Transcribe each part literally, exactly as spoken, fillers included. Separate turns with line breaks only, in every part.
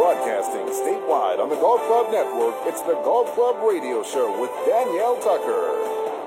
Broadcasting statewide on the Golf Club Network, it's the Golf Club Radio Show with Danielle Tucker.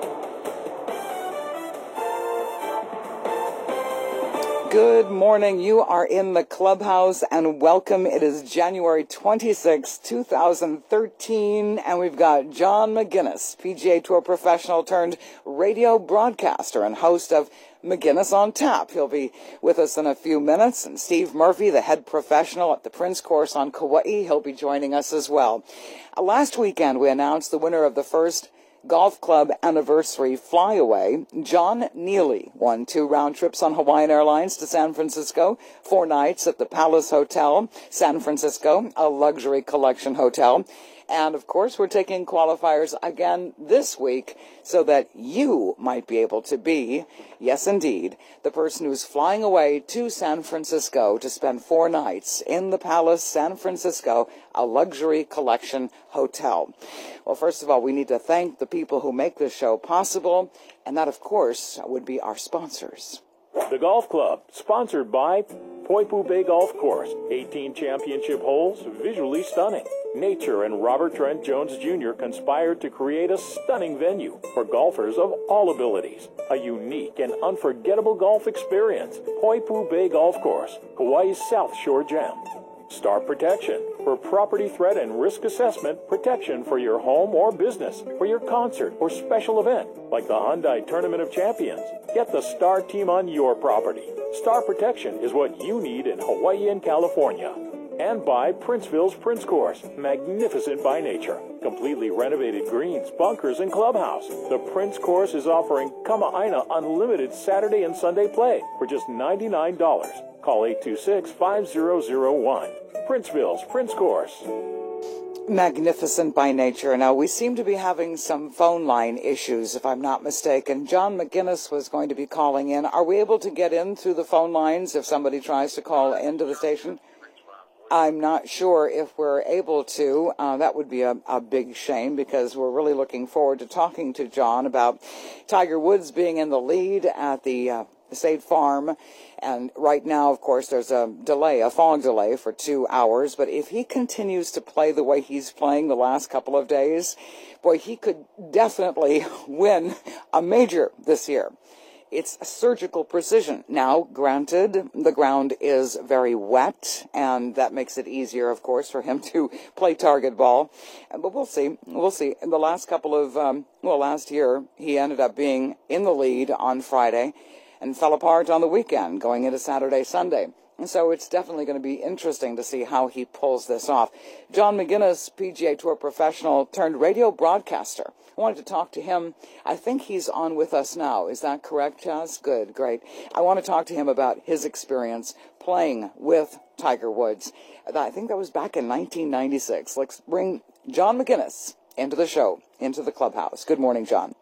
Good morning. You are in the clubhouse and welcome. It is January twenty-sixth, two thousand thirteen, and we've got John McGinnis, P G A Tour professional turned radio broadcaster and host of McGinnis on Tap. He'll be with us in a few minutes. And Steve Murphy, the head professional at the Prince Course on Kauai, he'll be joining us as well. Uh, last weekend, we announced the winner of the first Golf Club Anniversary Flyaway. John Neely won two round trips on Hawaiian Airlines to San Francisco, four nights at the Palace Hotel, San Francisco, a luxury collection hotel. And, of course, we're taking qualifiers again this week so that you might be able to be, yes, indeed, the person who's flying away to San Francisco to spend four nights in the Palace, San Francisco, a luxury collection hotel. Well, first of all, we need to thank the people who make this show possible, and that, of course, would be our sponsors.
The Golf Club, sponsored by Poipu Bay Golf Course, eighteen championship holes, visually stunning. Nature and Robert Trent Jones Junior conspired to create a stunning venue for golfers of all abilities. A unique and unforgettable golf experience. Poipu Bay Golf Course, Hawaii's South Shore gem. Star Protection, for property threat and risk assessment, protection for your home or business, for your concert or special event, like the Hyundai Tournament of Champions. Get the Star team on your property. Star Protection is what you need in Hawaii and California. And by Princeville's Prince Course, magnificent by nature. Completely renovated greens, bunkers, and clubhouse. The Prince Course is offering Kama'aina unlimited Saturday and Sunday play for just ninety-nine dollars. Call eight two six, five zero zero one. Princeville's Prince Course.
Magnificent by nature. Now, we seem to be having some phone line issues, if I'm not mistaken. John McGinnis was going to be calling in. Are we able to get in through the phone lines if somebody tries to call into the station? I'm not sure if we're able to. Uh, that would be a, a big shame because we're really looking forward to talking to John about Tiger Woods being in the lead at the uh, State Farm. And right now, of course, there's a delay, a fog delay for two hours. But if he continues to play the way he's playing the last couple of days, boy, he could definitely win a major this year. It's surgical precision. Now, granted, the ground is very wet, and that makes it easier, of course, for him to play target ball. But we'll see. We'll see. In the last couple of, um, well, last year, he ended up being in the lead on Friday and fell apart on the weekend, going into Saturday, Sunday. And so it's definitely going to be interesting to see how he pulls this off. John McGinnis, P G A Tour professional turned radio broadcaster. I wanted to talk to him. I think he's on with us now. Is that correct, Chaz? Good, great. I want to talk to him about his experience playing with Tiger Woods. I think that was back in nineteen ninety-six. Let's bring John McGinnis into the show, into the clubhouse. Good morning, John.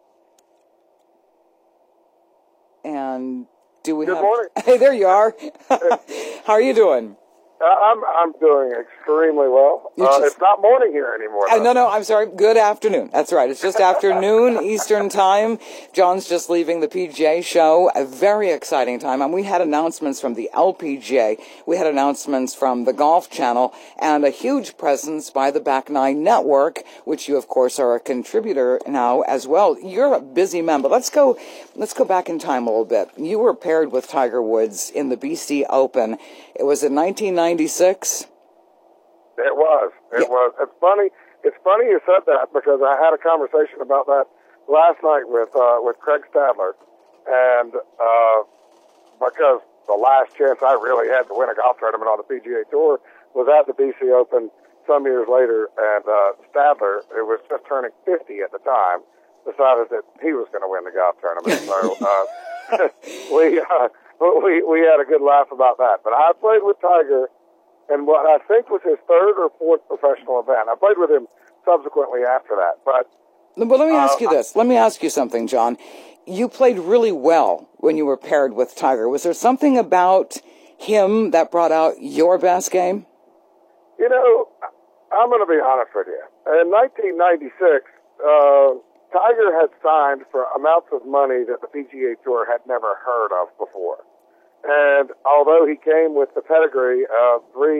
And do we
Good
have...
morning.
Hey, there you are. How are you doing?
Uh, I'm I'm doing extremely well. Uh,
just,
it's not morning here anymore.
Uh, no, no, I'm sorry. Good afternoon. That's right. It's just afternoon Eastern time. John's just leaving the P G A show. A very exciting time. And we had announcements from the L P G A. We had announcements from the Golf Channel and a huge presence by the Back Nine Network, which you, of course, are a contributor now as well. You're a busy man, but let's go, let's go back in time a little bit. You were paired with Tiger Woods in the B C Open. It was in nineteen ninety-six.
It was. It yeah. was. It's funny. It's funny you said that because I had a conversation about that last night with uh, with Craig Stadler, and uh, because the last chance I really had to win a golf tournament on the P G A Tour was at the B C Open some years later, and uh, Stadler, who was just turning fifty at the time, decided that he was going to win the golf tournament. So uh, we. Uh, We we had a good laugh about that. But I played with Tiger in what I think was his third or fourth professional event. I played with him subsequently after that. But
But let me ask
uh,
you this. Let me ask you something, John. You played really well when you were paired with Tiger. Was there something about him that brought out your best game?
You know, I'm going to be honest with you. In nineteen ninety-six, uh, Tiger had signed for amounts of money that the P G A Tour had never heard of before. And although he came with the pedigree of three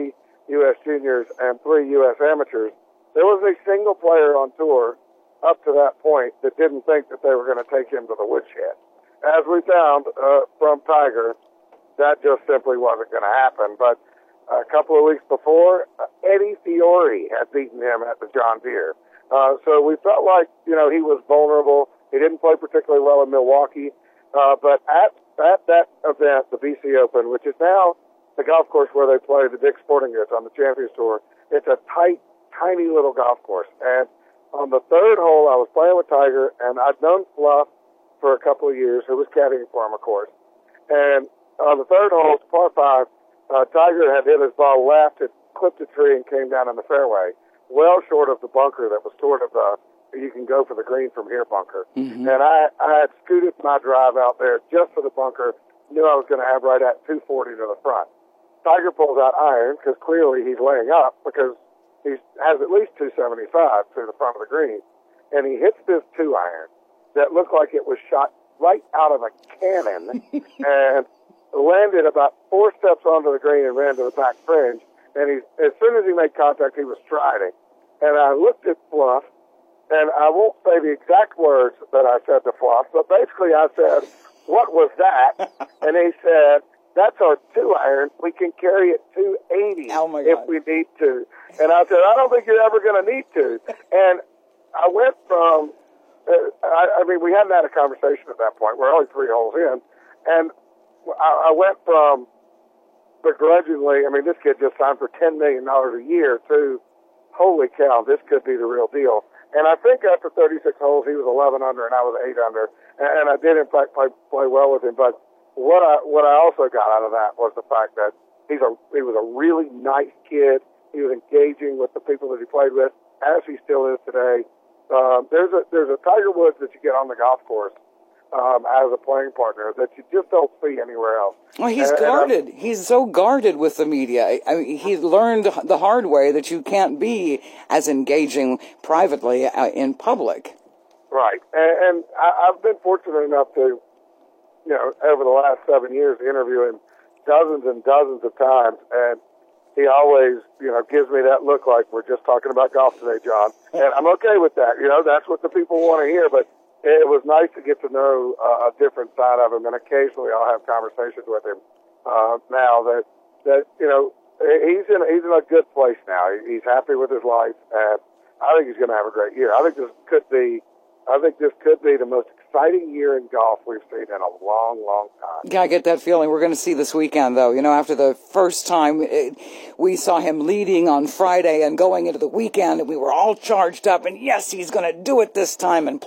U S juniors and three U S amateurs. There was a single player on tour up to that point that didn't think that they were going to take him to the woodshed. As we found uh, from Tiger, that just simply wasn't going to happen. But a couple of weeks before, uh, Eddie Fiore had beaten him at the John Deere. Uh, so we felt like, you know, he was vulnerable. He didn't play particularly well in Milwaukee. Uh, but at, at that event, the B C Open, which is now the golf course where they play the Dick's Sporting Goods on the Champions Tour, it's a tight, tiny little golf course. And on the third hole, I was playing with Tiger, and I'd known Fluff for a couple of years, who was caddying for him, of course. And on the third hole, it's par five, uh, Tiger had hit his ball left, it clipped a tree and came down in the fairway, well short of the bunker that was sort of the, you can go for the green from here bunker. Mm-hmm. And I, I had scooted my drive out there just for the bunker, knew I was going to have right at two forty to the front. Tiger pulls out iron, because clearly he's laying up, because he has at least two seventy-five to the front of the green, and he hits this two iron that looked like it was shot right out of a cannon and landed about four steps onto the green and ran to the back fringe. And he, as soon as he made contact, he was striding. And I looked at Fluff, and I won't say the exact words that I said to Fluff, but basically I said, "What was that?" And he said, "That's our two iron. We can carry it two eighty
oh my
if
God.
we need to." And I said, "I don't think you're ever going to need to." And I went from, uh, I, I mean, we hadn't had a conversation at that point. We're only three holes in. And I, I went from begrudgingly, I mean, this kid just signed for ten million dollars a year, to, holy cow, this could be the real deal. And I think after thirty-six holes, he was eleven under and I was eight under. And, and I did, in fact, play, play well with him. But what I, what I also got out of that was the fact that he's a, he was a really nice kid. He was engaging with the people that he played with, as he still is today. Um, there's a there's a Tiger Woods that you get on the golf course um, as a playing partner that you just don't see anywhere else.
Well, he's
and,
guarded.
And
he's so guarded with the media. I mean, he learned the hard way that you can't be as engaging privately uh, in public.
Right, and, and I, I've been fortunate enough to, you know, over the last seven years, interview him dozens and dozens of times, and he always, you know, gives me that look like, "We're just talking about golf today, John." And I'm okay with that. You know, that's what the people want to hear. But it was nice to get to know uh, a different side of him. And occasionally I'll have conversations with him uh, now that, that, you know, he's in, he's in a good place now. He's happy with his life. And I think he's going to have a great year. I think this could be, I think this could be the most exciting year in golf we've seen in a long, long time.
Yeah, I get that feeling. We're going to see this weekend, though. You know, after the first time it, we saw him leading on Friday and going into the weekend, and we were all charged up, and yes, he's going to do it this time, and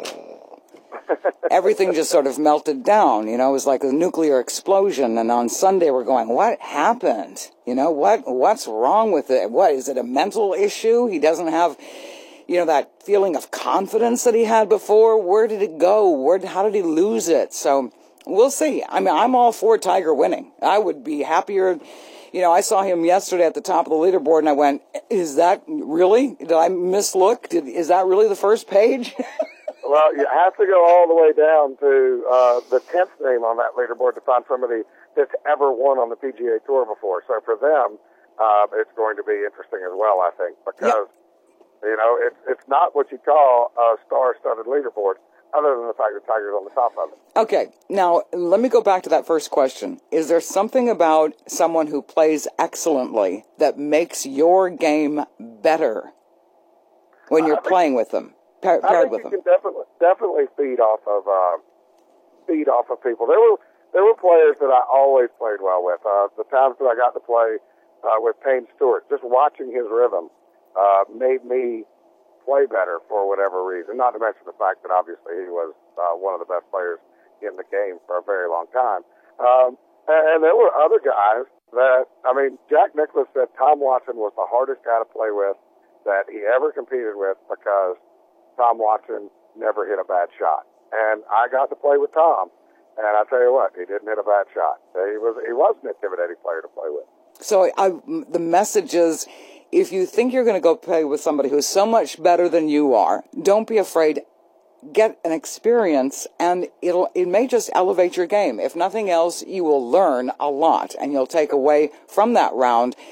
everything just sort of melted down. You know, it was like a nuclear explosion, and on Sunday we're going, what happened? You know, what what's wrong with it? What, is it a mental issue? He doesn't have, you know, that feeling of confidence that he had before. Where did it go? Where, how did he lose it? So we'll see. I mean, I'm all for Tiger winning. I would be happier. You know, I saw him yesterday at the top of the leaderboard, and I went, is that really? Did I mislook? Did, is that really the first page?
Well, you have to go all the way down to uh, the tenth name on that leaderboard to find somebody that's ever won on the P G A Tour before. So for them, uh, it's going to be interesting as well, I think, because... Yep. You know, it's it's not what you call a star-studded leaderboard, other than the fact that Tiger's on the top of it.
Okay, now let me go back to that first question. Is there something about someone who plays excellently that makes your game better when you're playing with them, par- paired with them?
I think you can definitely definitely feed off of uh, feed off of people. There were there were players that I always played well with. Uh, the times that I got to play uh, with Payne Stewart, just watching his rhythm. Uh, made me play better for whatever reason, not to mention the fact that obviously he was uh, one of the best players in the game for a very long time. Um, and, and there were other guys that, I mean, Jack Nicklaus said Tom Watson was the hardest guy to play with that he ever competed with because Tom Watson never hit a bad shot. And I got to play with Tom, and I tell you what, he didn't hit a bad shot. He was, he was an intimidating player to play with.
So I, the message is, if you think you're going to go play with somebody who's so much better than you are, don't be afraid. Get an experience, and it'll it may just elevate your game. If nothing else, you will learn a lot, and you'll take away from that round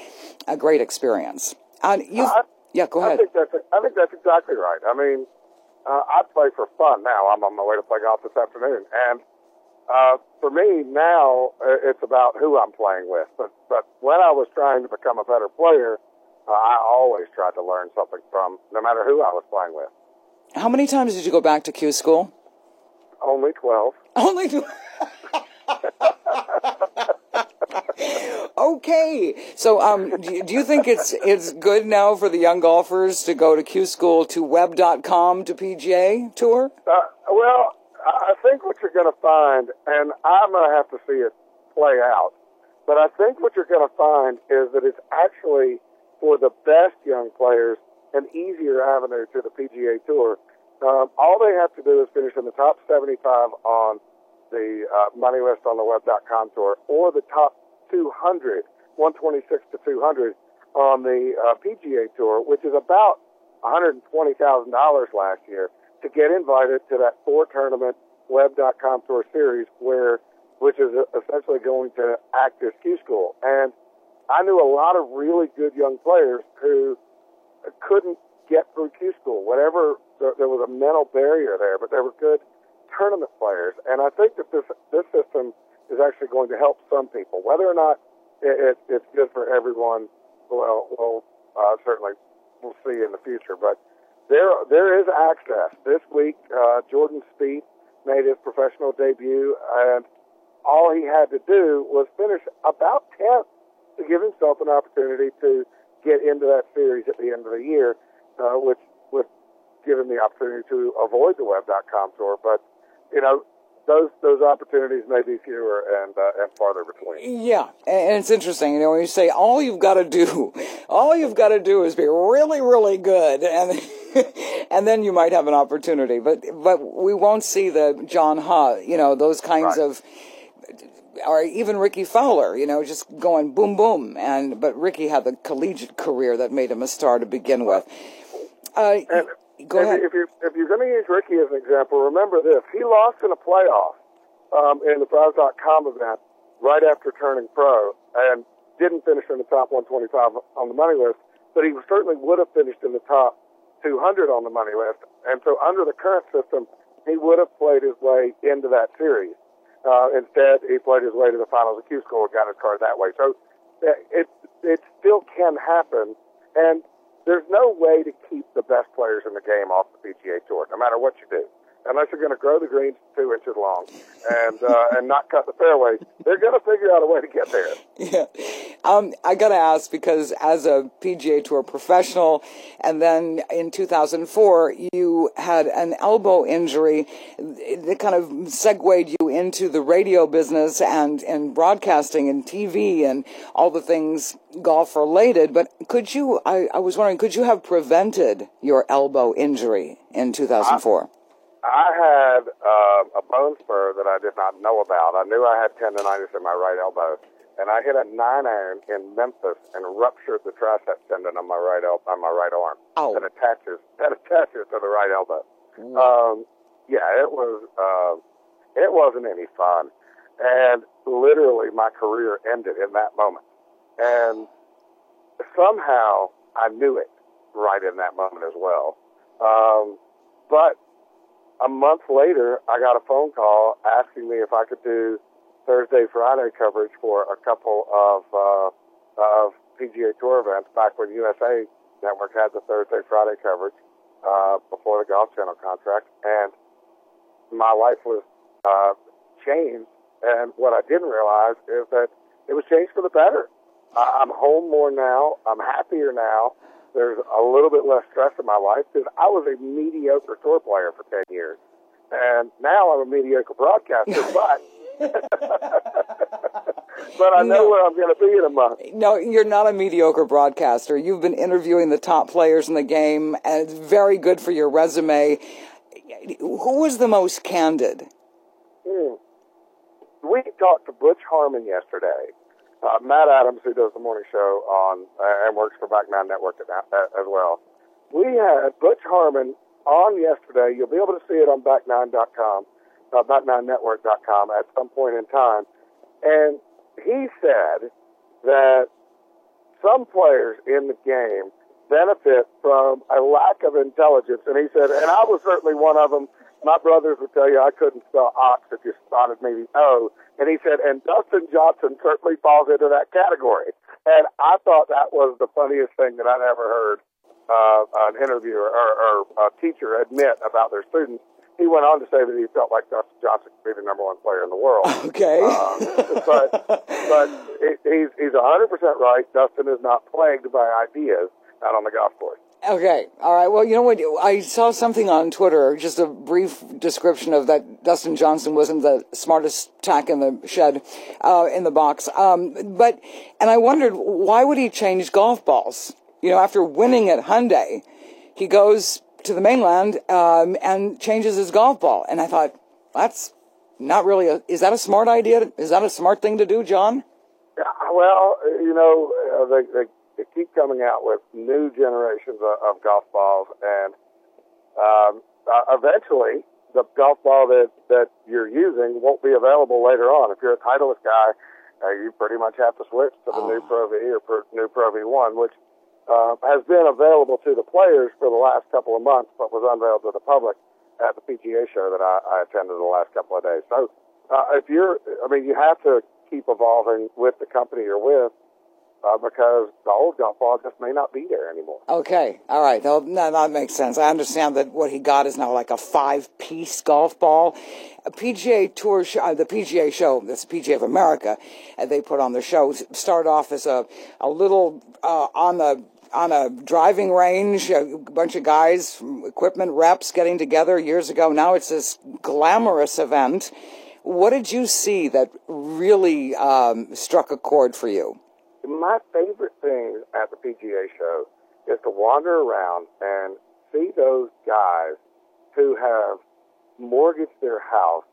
a great experience. Uh, you,
I,
yeah, go
I
ahead.
think that's I think that's exactly right. I mean, uh, I play for fun now. I'm on my way to play golf this afternoon, and uh, for me now it's about who I'm playing with. But but when I was trying to become a better player, uh, I always tried to learn something from, no matter who I was playing with.
How many times did you go back to Q school?
Only twelve.
Only twelve. Okay, so um, do, do you think it's it's good now for the young golfers to go to Q School to web dot com to P G A Tour?
Uh, well, I think what you're going to find, and I'm going to have to see it play out, but I think what you're going to find is that it's actually, for the best young players, an easier avenue to the P G A Tour. Um, all they have to do is finish in the top seventy-five on the uh, money list on the web dot com tour, or the top two hundred, one twenty-six to two hundred on the uh, P G A Tour, which is about one hundred twenty thousand dollars last year, to get invited to that four tournament web dot com tour series, where which is essentially going to act as Q School. And I knew a lot of really good young players who couldn't get through Q School. Whatever, there, there was a mental barrier there, but they were good tournament players. And I think that this this system is actually going to help some people. Whether or not it, it, it's good for everyone, well, well uh, certainly we'll see in the future. But there there is access. This week, uh, Jordan Spieth made his professional debut, and all he had to do was finish about tenth to give himself an opportunity to get into that series at the end of the year, uh, which would give him the opportunity to avoid the web dot com tour. But, you know, those those opportunities may be fewer and uh, and farther between.
Yeah, and it's interesting, you know, when you say all you've got to do, all you've got to do is be really, really good, and and then you might have an opportunity. But but we won't see the John Ha, you know, those kinds
Right.
of, or even Ricky Fowler, you know, just going boom, boom. And but Ricky had the collegiate career that made him a star to begin with. Uh,
And,
go
and
ahead.
if you're if you're going to use Ricky as an example, remember this: he lost in a playoff um, in the Prize dot com event right after turning pro, and didn't finish in the top one twenty-five on the money list. But he certainly would have finished in the top two hundred on the money list. And so, under the current system, he would have played his way into that series. Uh, instead, he played his way to the finals of Q School and got his card that way. So uh, it it still can happen, and there's no way to keep the best players in the game off the P G A Tour, no matter what you do. Unless you're going to grow the greens two inches long and uh, and not cut the fairway, they're going to figure out a way to get there.
Yeah. Um, I got to ask, because as a P G A Tour professional, and then in two thousand four, you had an elbow injury that kind of segued you into the radio business and, and broadcasting and T V and all the things golf related. But could you, I, I was wondering, could you have prevented your elbow injury in two thousand four?
I, I had uh, a bone spur that I did not know about. I knew I had tendonitis in my right elbow, and I hit a nine iron in Memphis and ruptured the tricep tendon on my right el- on my right arm.
Oh.
That attaches that attaches to the right elbow.
Mm.
Um, yeah, it was uh, it wasn't any fun, and literally my career ended in that moment. And somehow I knew it right in that moment as well. Um, but a month later, I got a phone call asking me if I could do Thursday, Friday coverage for a couple of uh, of P G A Tour events back when U S A Network had the Thursday, Friday coverage uh, before the Golf Channel contract. And my life was uh, changed. And what I didn't realize is that it was changed for the better. I- I'm home more now. I'm happier now. There's a little bit less stress in my life because I was a mediocre tour player for ten years. And now I'm a mediocre broadcaster, but but I know
No.
where I'm going to be in a month.
No, you're not a mediocre broadcaster. You've been interviewing the top players in the game, and it's very good for your resume. Who was the most candid?
Hmm. We talked to Butch Harmon yesterday. Uh, Matt Adams, who does the morning show on uh, and works for Back Nine Network at, uh, as well. We had Butch Harmon on yesterday. You'll be able to see it on back nine dot com, uh, back nine network dot com at some point in time. And he said that some players in the game benefit from a lack of intelligence. And he said, and I was certainly one of them. My brothers would tell you I couldn't spell ox if you spotted me the O. And he said, and Dustin Johnson certainly falls into that category. And I thought that was the funniest thing that I'd ever heard uh, an interviewer or, or a teacher admit about their students. He went on to say that he felt like Dustin Johnson could be the number one player in the world.
Okay.
Um, but but it, he's he's one hundred percent right. Dustin is not plagued by ideas out on the golf course.
Okay. All right. Well, you know what? I saw something on Twitter, just a brief description of that Dustin Johnson wasn't the smartest tack in the shed, uh, in the box. Um, but, and I wondered, why would he change golf balls? You know, after winning at Hyundai, he goes to the mainland, um, and changes his golf ball. And I thought, that's not really a, is that a smart idea? Is that a smart thing to do, John?
Yeah, well, you know, uh, they, they, they keep coming out with new generations of, of golf balls, and um, uh, eventually the golf ball that, that you're using won't be available later on. If you're a Titleist guy, uh, you pretty much have to switch to the oh. new Pro V or Pro, new Pro V one, which uh, has been available to the players for the last couple of months, but was unveiled to the public at the P G A show that I, I attended the last couple of days. So uh, if you're, I mean, you have to keep evolving with the company you're with, uh, because the old golf ball just may not be there anymore.
Okay, all right, no, that makes sense. I understand that what he got is now like a five-piece golf ball. A P G A Tour, show, uh, the P G A show, that's the P G A of America, and they put on the show, started off as a, a little uh, on the on a driving range, a bunch of guys, equipment reps getting together years ago. Now it's this glamorous event. What did you see that really um, struck a chord for you?
My favorite thing at the P G A show is to wander around and see those guys who have mortgaged their house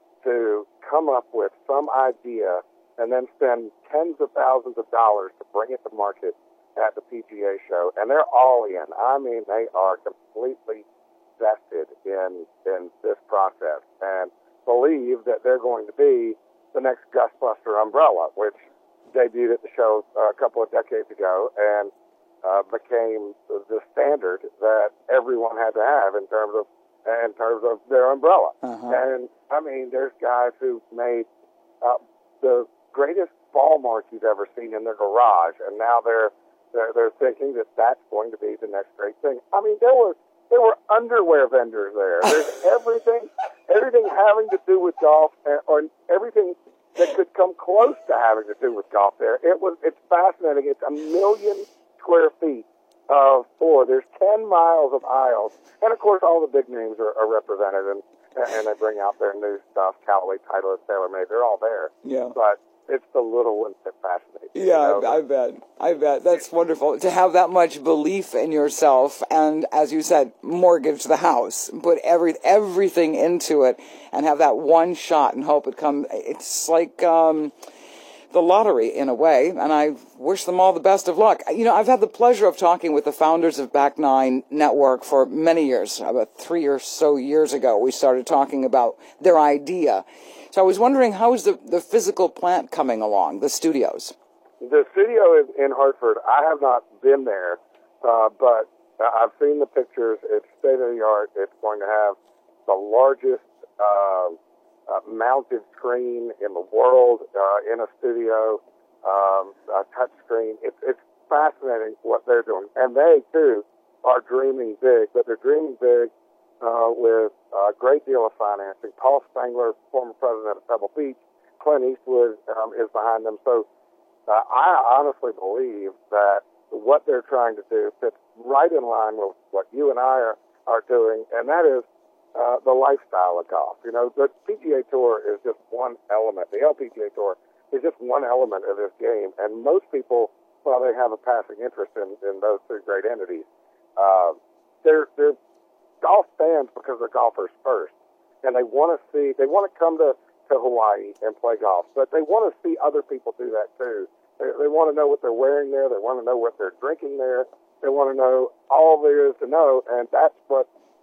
to come up with some idea and then spend tens of thousands of dollars to bring it to market at the P G A show, and they're all in. I mean, they are completely vested in in this process and believe that they're going to be the next Gustbuster umbrella, which debuted at the show uh, a couple of decades ago and uh, became the standard that everyone had to have in terms of in terms of their umbrella. Uh-huh. And I mean, there's guys who made uh, the greatest ball mark you've ever seen in their garage, and now they're They're, they're thinking that that's going to be the next great thing. I mean, there were there were underwear vendors there. There's everything, everything having to do with golf, or everything that could come close to having to do with golf there. It was it's fascinating. It's a million square feet of floor. There's ten miles of aisles, and of course, all the big names are, are represented, and and they bring out their new stuff. Callaway, Titleist, TaylorMade, they're all there.
Yeah,
but it's the little ones that fascinate me.
Yeah,
you know?
I, I bet. I bet. That's wonderful. To have that much belief in yourself and, as you said, mortgage the house, put every everything into it and have that one shot and hope it comes. It's like um, the lottery in a way, and I wish them all the best of luck. You know, I've had the pleasure of talking with the founders of Back Nine Network for many years. About three or so years ago, we started talking about their idea. So I was wondering, how is the, the physical plant coming along, the studios?
The studio is in Hartford. I have not been there, uh, but I've seen the pictures. It's state-of-the-art. It's going to have the largest uh, uh, mounted screen in the world uh, in a studio, um, a touch screen. It's, it's fascinating what they're doing. And they, too, are dreaming big, but they're dreaming big Uh, with a great deal of financing. Paul Spangler, former president of Pebble Beach, Clint Eastwood um, is behind them. So uh, I honestly believe that what they're trying to do fits right in line with what you and I are, are doing, and that is uh, the lifestyle of golf. You know, the P G A Tour is just one element. The L P G A Tour is just one element of this game, and most people, while they have a passing interest in, in those two great entities, uh, they're they're golf fans because they're golfers first, and they want to see, they want to come to, to Hawaii and play golf, but they want to see other people do that too. They, they want to know what they're wearing there. They want to know what they're drinking there. They want to know all there is to know, and that's what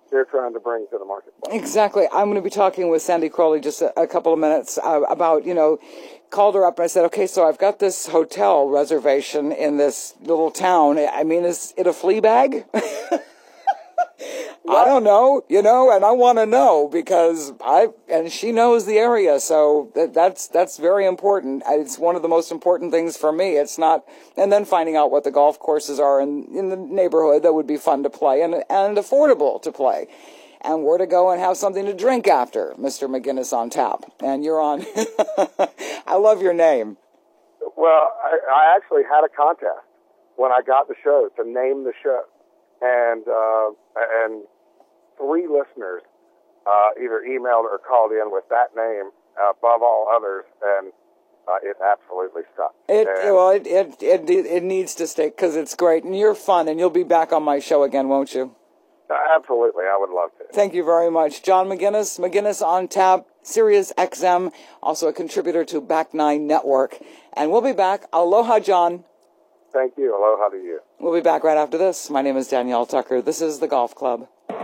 they're trying to bring to the marketplace.
Exactly. I'm going to be talking with Sandy Crowley just a, a couple of minutes uh, about, you know, called her up and I said, okay, so I've got this hotel reservation in this little town. I mean, is it a flea bag? I don't know, you know, and I want to know because I, and she knows the area. So that, that's, that's very important. It's one of the most important things for me. It's not, and then finding out what the golf courses are in, in the neighborhood that would be fun to play and, and affordable to play. And where to go and have something to drink after, Mister McGinnis on tap. And you're on. I love your name.
Well, I, I actually had a contest when I got the show to name the show. And uh, and three listeners uh, either emailed or called in with that name uh, above all others, and uh, it absolutely stuck.
It
and,
well, it it it, it needs to stick because it's great, and you're fun, and you'll be back on my show again, won't you?
Absolutely, I would love to.
Thank you very much, John McGinnis. McGinnis on tap, Sirius X M, also a contributor to Back Nine Network, and we'll be back. Aloha, John.
Thank you. Aloha to you.
We'll be back right after this. My name is Danielle Tucker. This is the Golf Club.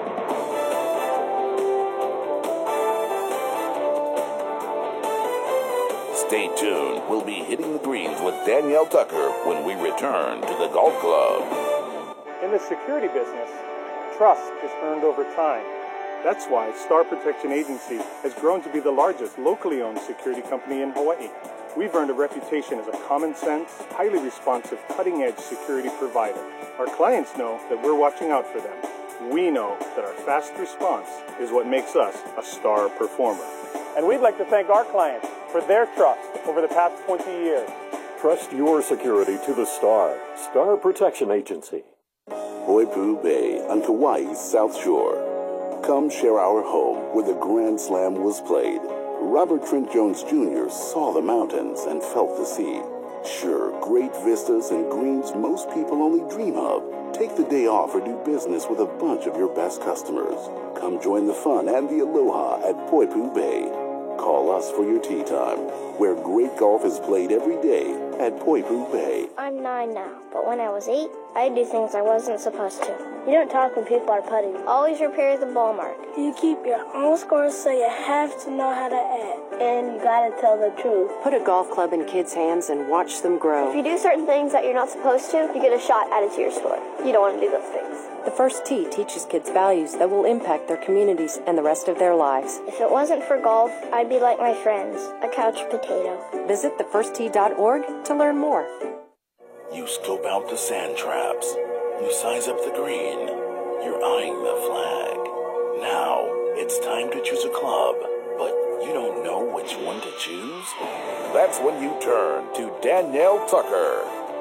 Stay tuned. We'll be hitting the greens with Danielle Tucker when we return to the Golf Club.
In the security business, trust is earned over time. That's why Star Protection Agency has grown to be the largest locally owned security company in Hawaii. We've earned a reputation as a common-sense, highly responsive, cutting-edge security provider. Our clients know that we're watching out for them. We know that our fast response is what makes us a star performer. And we'd like to thank our clients for their trust over the past twenty years.
Trust your security to the Star. Star Protection Agency.
Poipu Bay on Kauai's South Shore. Come share our home where the Grand Slam was played. Robert Trent Jones Junior saw the mountains and felt the sea. Sure, great vistas and greens most people only dream of. Take the day off or do business with a bunch of your best customers. Come join the fun and the aloha at Poipu Bay. Call us for your tee time, where great golf is played every day at Poipu Bay.
I'm nine now, but when I was eight, I do things I wasn't supposed to. You don't talk when people are putting. Always repair the ball mark.
You keep your own scores, so you have to know how to add.
And you gotta tell the truth.
Put a golf club in kids' hands and watch them grow.
If you do certain things that you're not supposed to, you get a shot added to your score. You don't want to do those things.
The First Tee teaches kids values that will impact their communities and the rest of their lives.
If it wasn't for golf, I'd be like my friends, a couch potato.
Visit the first tee dot org to learn more.
You scope out the sand traps. You size up the green. You're eyeing the flag. Now, it's time to choose a club, but you don't know which one to choose? That's when you turn to Danielle Tucker.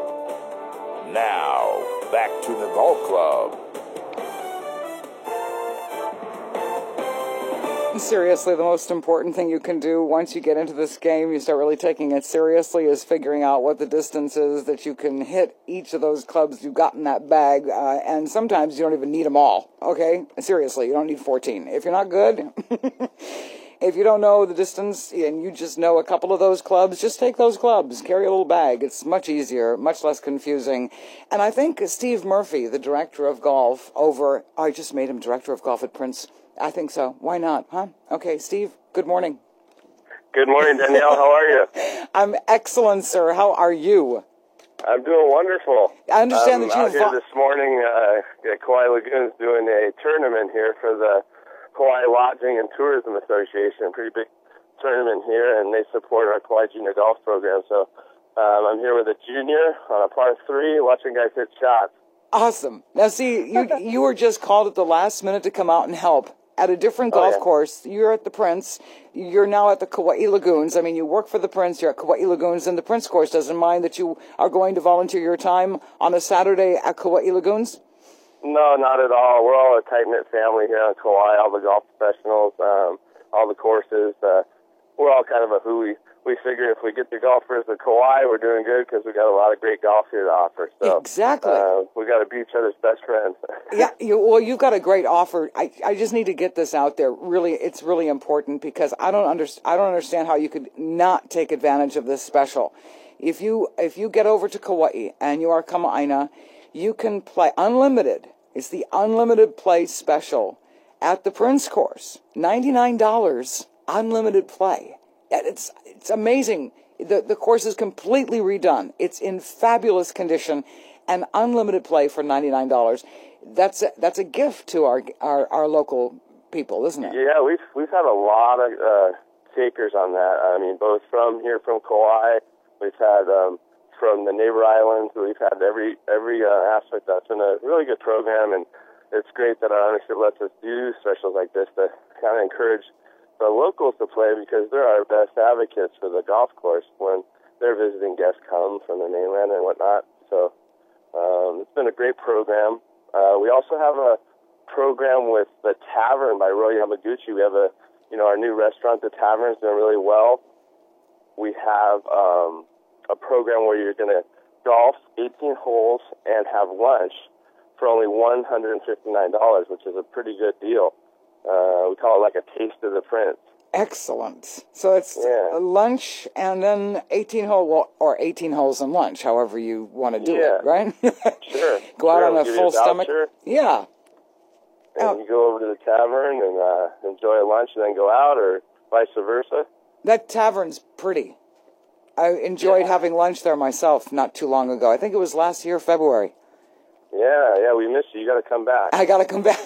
Now, back to the Golf Club.
Seriously, the most important thing you can do once you get into this game, you start really taking it seriously, is figuring out what the distance is that you can hit each of those clubs you've got in that bag, uh, and sometimes you don't even need them all, okay? Seriously, you don't need fourteen. If you're not good, if you don't know the distance and you just know a couple of those clubs, just take those clubs, carry a little bag. It's much easier, much less confusing. And I think Steve Murphy, the director of golf over, I just made him director of golf at Prince. I think so. Why not, huh? Okay, Steve, good morning.
Good morning, Danielle. How are you?
I'm excellent, sir. How are you?
I'm doing wonderful.
I understand
um,
that you...
out here this morning uh, at Kauai Lagoons doing a tournament here for the Kauai Lodging and Tourism Association, a pretty big tournament here, and they support our Kauai Junior Golf program. So um, I'm here with a junior on a par three, watching guys hit shots.
Awesome. Now, see, you you were just called at the last minute to come out and help at a different golf
oh, yeah.
course. You're at the Prince. You're now at the Kauai Lagoons. I mean, you work for the Prince. You're at Kauai Lagoons, and the Prince course doesn't mind that you are going to volunteer your time on a Saturday at Kauai Lagoons?
No, not at all. We're all a tight-knit family here on Kauai, all the golf professionals, um, all the courses. Uh, we're all kind of a hooey. We figure if we get the golfers at Kauai, we're doing good because we got a lot of great golf here to offer. So
exactly.
Uh, we got to be each other's best friends.
yeah, you, well, you've got a great offer. I, I just need to get this out there. Really, it's really important because I don't under, I don't understand how you could not take advantage of this special. If you if you get over to Kauai and you are Kama'aina, you can play unlimited. It's the unlimited play special. at the Prince course. ninety-nine dollars, unlimited play. It's it's amazing. The the course is completely redone. It's in fabulous condition, and unlimited play for ninety-nine dollars. That's a, that's a gift to our, our our local people, isn't it?
Yeah, we've we've had a lot of uh, takers on that. I mean, both from here from Kauai, we've had um, from the neighbor islands. We've had every every uh, aspect. That's been a really good program, and it's great that our ownership lets us do specials like this to kind of encourage the locals to play, because they're our best advocates for the golf course when their visiting guests come from the mainland and whatnot. So um, it's been a great program. Uh, we also have a program with the Tavern by Roy Yamaguchi. We have a, you know, our new restaurant, the Tavern, is doing really well. We have um, a program where you're going to golf eighteen holes and have lunch for only one hundred fifty-nine dollars, which is a pretty good deal. Uh, we call it like a taste of the Prince.
Excellent. So it's
yeah.
lunch and then eighteen hole or eighteen holes and lunch, however you want to do
yeah.
it, right?
Sure.
Go out
sure.
on
we'll
a
give
full
you a
stomach.
voucher,
Yeah.
And
oh.
you go over to the Tavern and uh, enjoy a lunch and then go out, or vice versa.
That Tavern's pretty. I enjoyed
yeah.
having lunch there myself not too long ago. I think it was last year, February.
Yeah, yeah, we missed you. You got to come back.
I got to come back.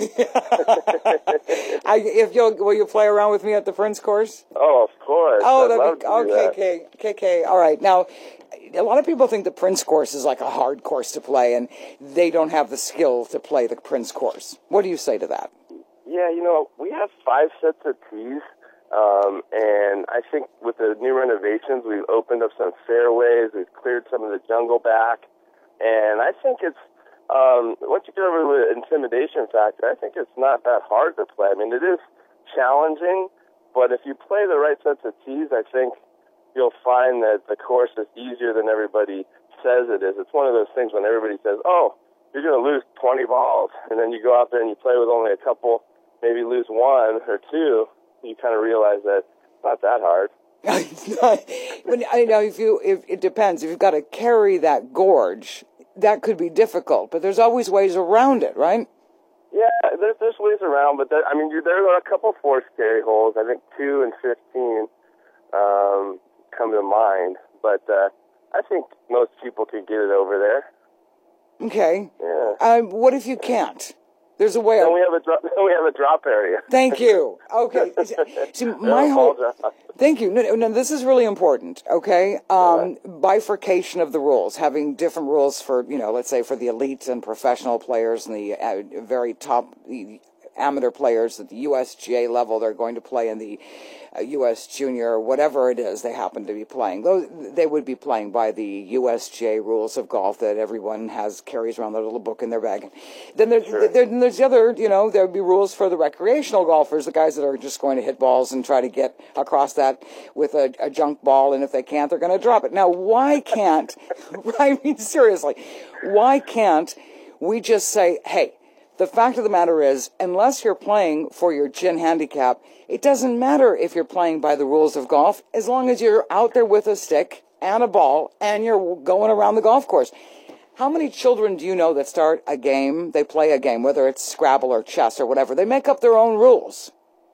I, if you'll, will you play around with me at the Prince course?
Oh, of course.
Oh,
I'd
that'd
love
be,
to do
okay, K, K, K. All right. Now, a lot of people think the Prince course is like a hard course to play, and they don't have the skill to play the Prince course. What do you say to that?
Yeah, you know, we have five sets of tees, um, and I think with the new renovations, we've opened up some fairways, we've cleared some of the jungle back, and I think it's, um, once you get over the intimidation factor, I think it's not that hard to play. I mean, it is challenging, but if you play the right sets of tees, I think you'll find that the course is easier than everybody says it is. It's one of those things when everybody says, oh, you're going to lose twenty balls, and then you go out there and you play with only a couple, maybe lose one or two, you kind of realize that it's not that hard.
When, I know if you, if it depends. If you've got to carry that gorge, that could be difficult, but there's always ways around it, right?
Yeah, there's, there's ways around, but there, I mean, you, there are a couple forced carry holes. I think two and fifteen um, come to mind, but uh, I think most people could get it over there.
Okay.
Yeah.
Um, what if you can't? There's a way.
Then we have a drop. Then we have a drop area.
Thank you. Okay. See, my
no,
whole. Thank you. No, no, this is really important. Okay. Um,
yeah.
Bifurcation of the rules, having different rules for, you know, let's say for the elite and professional players and the uh, very top the amateur players at the U S G A level. They're going to play in the uh, U S Junior, whatever it is they happen to be playing. Those they would be playing by the U S G A rules of golf that everyone has carries around their little book in their bag. Then there's
sure.
there, there's the other, you know, there would be rules for the recreational golfers, the guys that are just going to hit balls and try to get across that with a, a junk ball, and if they can't, they're going to drop it. Now, why can't? I mean, seriously, why can't we just say, hey? The fact of the matter is, unless you're playing for your gin handicap, it doesn't matter if you're playing by the rules of golf, as long as you're out there with a stick and a ball and you're going around the golf course. How many children do you know that start a game, they play a game, whether it's Scrabble or chess or whatever, they make up their own rules?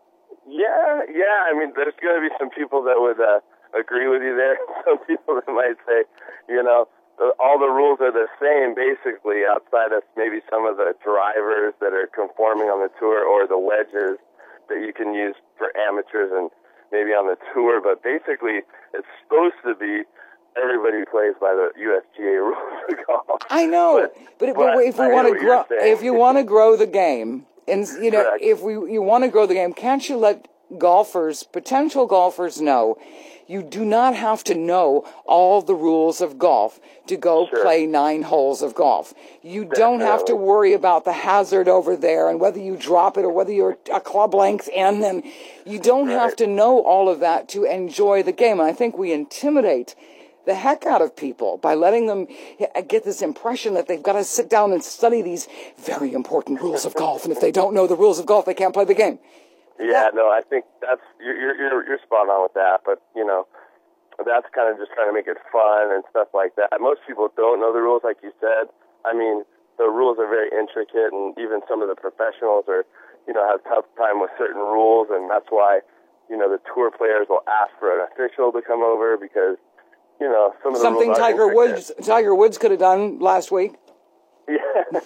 Yeah, yeah. I mean, there's going to be some people that would uh, agree with you there. Some people that might say, you know, all the rules are the same, basically, outside of maybe some of the drivers that are conforming on the tour or the wedges that you can use for amateurs and maybe on the tour. But basically, it's supposed to be everybody plays by the U S G A rules of golf.
I know, but, but, but if we want to grow, if you want to grow the game, and you know,
Correct.
if we you want to grow the game, can't you let golfers, potential golfers, know? You do not have to know all the rules of golf to go
sure.
play nine holes of golf. You
Definitely.
don't have to worry about the hazard over there and whether you drop it or whether you're a club length in. And you don't
right.
have to know all of that to enjoy the game. And I think we intimidate the heck out of people by letting them get this impression that they've got to sit down and study these very important rules of golf. And if they don't know the rules of golf, they can't play the game.
Yeah, no, I think that's you're you're you're spot on with that, but you know, that's kind of just trying to make it fun and stuff like that. Most people don't know the rules, like you said. I mean, the rules are very intricate, and even some of the professionals are you know, has a tough time with certain rules, and that's why, you know, the tour players will ask for an official to come over because, you know, some of the
Something
rules
Tiger Woods Tiger Woods could have done last week.
Yeah.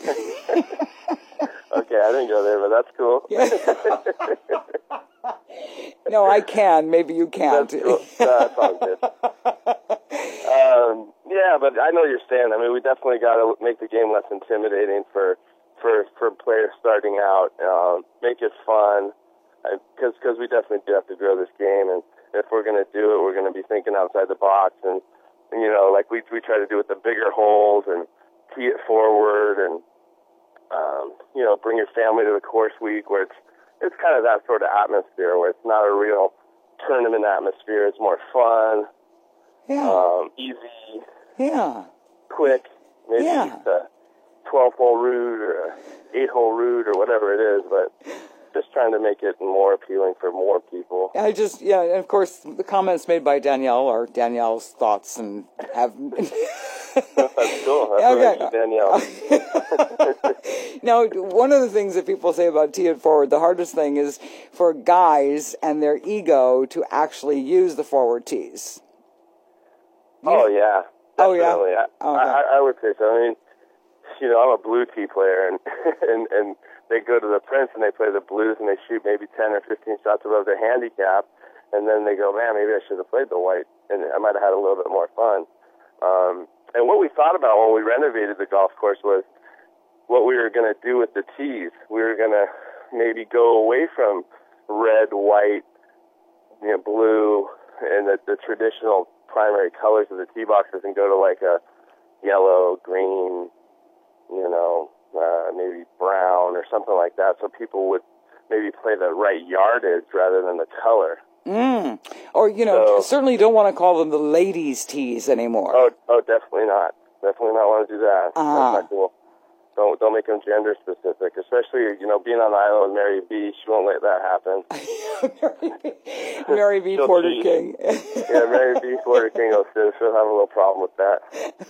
Okay, I didn't go there, but that's cool.
Yeah. No, I can. Maybe you can't.
That's cool. No, that sounds good. Um, yeah, but I know you're saying. I mean, we definitely got to make the game less intimidating for for for players starting out. Um, make it fun, because because we definitely do have to grow this game, and if we're going to do it, we're going to be thinking outside the box, and, and you know, like we we try to do with the bigger holes and tee it forward, and um, you know, bring your family to the course week where it's it's kind of that sort of atmosphere where it's not a real tournament atmosphere. It's more fun,
yeah,
um, easy,
yeah,
quick. Maybe
yeah.
it's a twelve-hole route or a eight-hole route or whatever it is, but just trying to make it more appealing for more people.
I just, yeah, and of course, the comments made by Danielle are Danielle's thoughts and have...
That's cool. That's
okay.
what Danielle.
Now, one of the things that people say about tee it forward, the hardest thing is for guys and their ego to actually use the forward tees. You
oh,
know?
yeah.
Oh, yeah?
Definitely. I,
oh, okay.
I, I would say so. I mean, you know, I'm a blue tee player, and, and, and they go to the Prince and they play the blues and they shoot maybe ten or fifteen shots above their handicap, and then they go, man, maybe I should have played the white, and I might have had a little bit more fun. Um, and what we thought about when we renovated the golf course was what we were going to do with the tees. We were going to maybe go away from red, white, you know, blue, and the, the traditional primary colors of the tee boxes, and go to like a yellow, green, you know, uh, maybe brown or something like that, so people would maybe play the right yardage rather than the color.
Mm. Or, you know,
so,
certainly don't want to call them the ladies' tees anymore.
Oh, oh, definitely not. Definitely not want to do that.
Uh-huh.
That's not cool. Don't don't make them gender specific, especially, you know, being on the island with Mary B. She won't let that happen.
Mary B. Porter cheat. King.
Yeah, Mary B. Porter King will she'll have a little problem with that.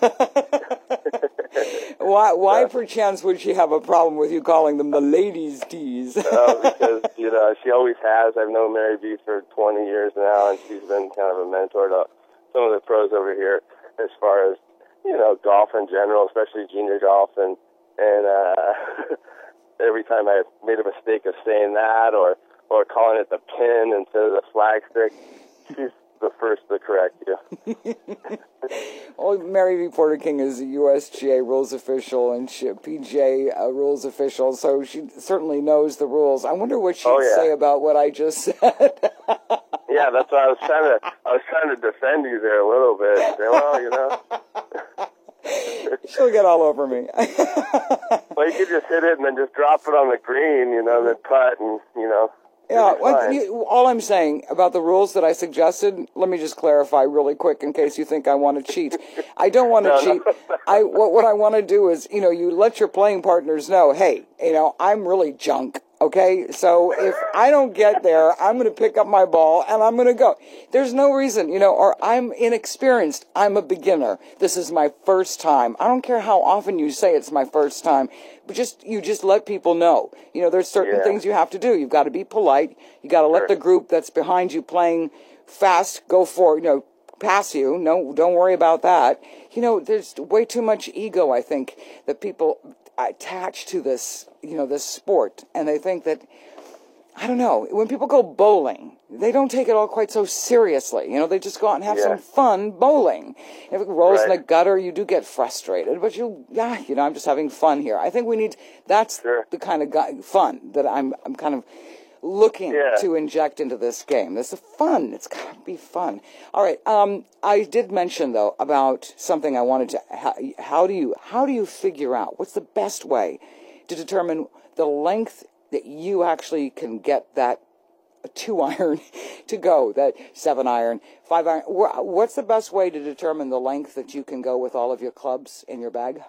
Why, why uh, perchance would she have a problem with you calling them the ladies' tees?
uh, because, you know, she always has. I've known Mary B. for twenty years now, and she's been kind of a mentor to some of the pros over here as far as, you know, golf in general, especially junior golf, and And uh, every time I made a mistake of saying that or, or calling it the pin instead of the flag stick, she's the first to correct you.
Well, Mary B. Porter King is a U S G A rules official and she, P G A uh, rules official, so she certainly knows the rules. I wonder what she'd
oh, yeah.
say about what I just said.
Yeah, that's why I was trying to. I was trying to defend you there a little bit. Say, well, you know.
She'll get all over me.
Well, you could just hit it and then just drop it on the green, you know, then putt, and, you know.
Yeah, well, you, all I'm saying about the rules that I suggested, let me just clarify really quick in case you think I want to cheat. I don't want to
no,
cheat.
No.
I what, what I want to do is, you know, you let your playing partners know, hey, you know, I'm really junk. Okay, so if I don't get there, I'm going to pick up my ball and I'm going to go. There's no reason, you know, or I'm inexperienced. I'm a beginner. This is my first time. I don't care how often you say it's my first time, but just, you just let people know. You know, there's certain
yeah.
things you have to do. You've got to be polite. You got to let
sure.
the group that's behind you playing fast go for, you know, pass you. No, don't worry about that. You know, there's way too much ego, I think, that people attached to this, you know, this sport, and they think that, I don't know, when people go bowling, they don't take it all quite so seriously. You know, they just go out and have
yeah.
some fun bowling. If it rolls
right.
in the gutter, you do get frustrated, but you, yeah, you know, I'm just having fun here. I think we need, that's
sure.
the kind of guy, fun that I'm, I'm kind of looking
yeah.
to inject into this game. This is fun. It's got to be fun. All right. Um, I did mention though about something I wanted to. How, how do you how do you figure out what's the best way to determine the length that you actually can get that two iron to go, that seven iron, five iron? What's the best way to determine the length that you can go with all of your clubs in your bag?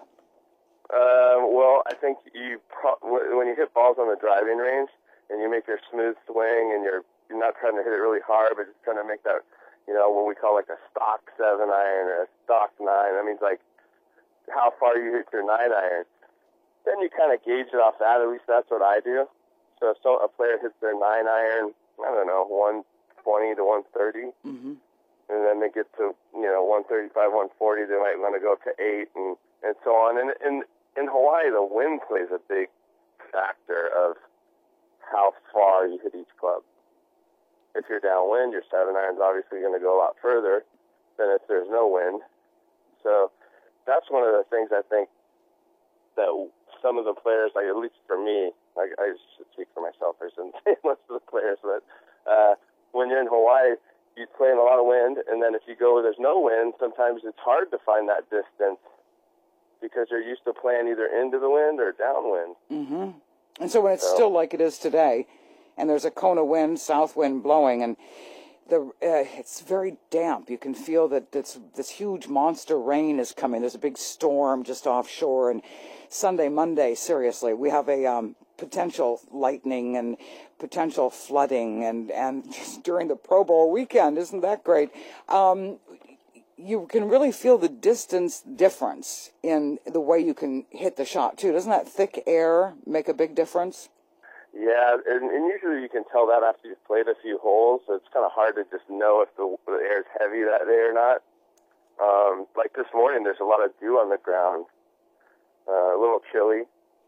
Uh, well, I think you pro- when you hit balls on the driving range, and you make your smooth swing, and you're you're not trying to hit it really hard, but just trying to make that, you know, what we call like a stock seven iron or a stock nine. That means like how far you hit your nine iron. Then you kind of gauge it off that. At least that's what I do. So if so, a player hits their nine iron, I don't know, one twenty to one thirty,
mm-hmm.
and then they get to, you know, one thirty-five, one forty, they might want to go up to eight, and, and so on. And in, in Hawaii, the wind plays a big factor of how far you hit each club. If you're downwind, your seven iron's obviously going to go a lot further than if there's no wind. So that's one of the things I think that some of the players, like at least for me, like I should speak for myself, I shouldn't say most of the players, but uh, when you're in Hawaii, you play in a lot of wind, and then if you go where there's no wind, sometimes it's hard to find that distance because you're used to playing either into the wind or downwind.
Mm-hmm. And so when it's
so,
still like it is today, and there's a Kona wind, south wind blowing, and the uh, it's very damp. You can feel that this, this huge monster rain is coming. There's a big storm just offshore, and Sunday, Monday, seriously, we have a um, potential lightning and potential flooding, and, and just during the Pro Bowl weekend, isn't that great? Um, you can really feel the distance difference in the way you can hit the shot, too. Doesn't that thick air make a big difference?
Yeah, and, and usually you can tell that after you've played a few holes, so it's kind of hard to just know if the, the air's heavy that day or not. Um, like this morning, there's a lot of dew on the ground, uh, a little chilly.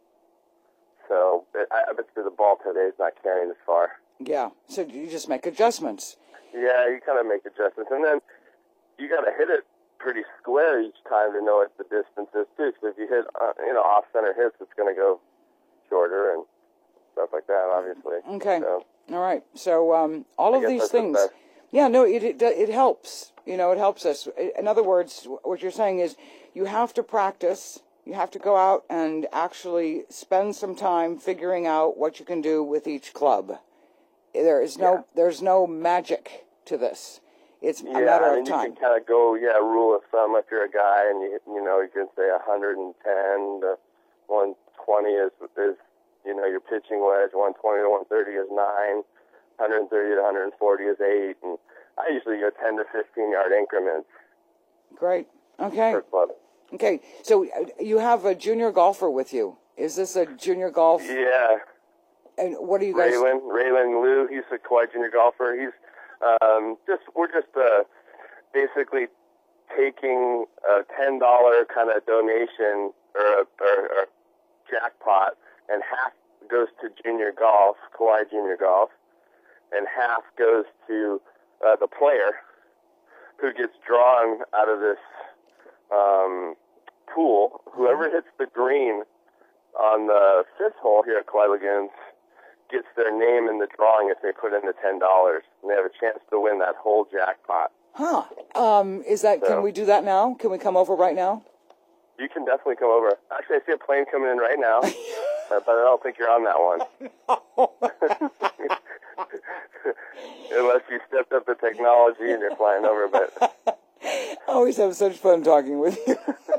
So I, I bet the ball today is not carrying as far.
Yeah, so you just make adjustments.
Yeah, you kind of make adjustments. And then you got to hit it pretty square each time to know what the distance is, too. So if you hit, uh, you know, off-center hits, it's going to go shorter and stuff like that, obviously.
Okay.
So,
all right. So um, all
I
of
guess
these
that's the
things,
best.
yeah, no, it, it it helps. You know, it helps us. In other words, what you're saying is you have to practice. You have to go out and actually spend some time figuring out what you can do with each club. There is no,
Yeah.
there's no magic to this. It's a
yeah,
matter
I mean,
of time.
you can kind of go, yeah, rule of thumb if you're a guy, and you you know you can say one ten to one twenty is is you know your pitching wedge. one twenty to one thirty is nine. one thirty to one forty is eight, and I usually go ten to fifteen yard increments.
Great. Okay.
Per club.
Okay. So uh, you have a junior golfer with you. Is this a junior golf?
Yeah.
And what are you guys?
Raylan, Raylan Liu, he's a Kauai junior golfer. He's um, just, we're just uh, basically taking a ten dollar kind of donation or a, or, or jackpot, and half goes to junior golf, Kauai junior golf, and half goes to uh, the player who gets drawn out of this um, pool. Whoever hits the green on the fifth hole here at Kauai Lagoons gets their name in the drawing if they put in the ten dollars, and they have a chance to win that whole jackpot.
Huh. Um, is that,
So-
can we do that now? Can we come over right now?
You can definitely come over. Actually, I see a plane coming in right now, uh, but I don't think you're on that one. Unless you stepped up the technology and you're flying over, but
I always have such fun talking with you.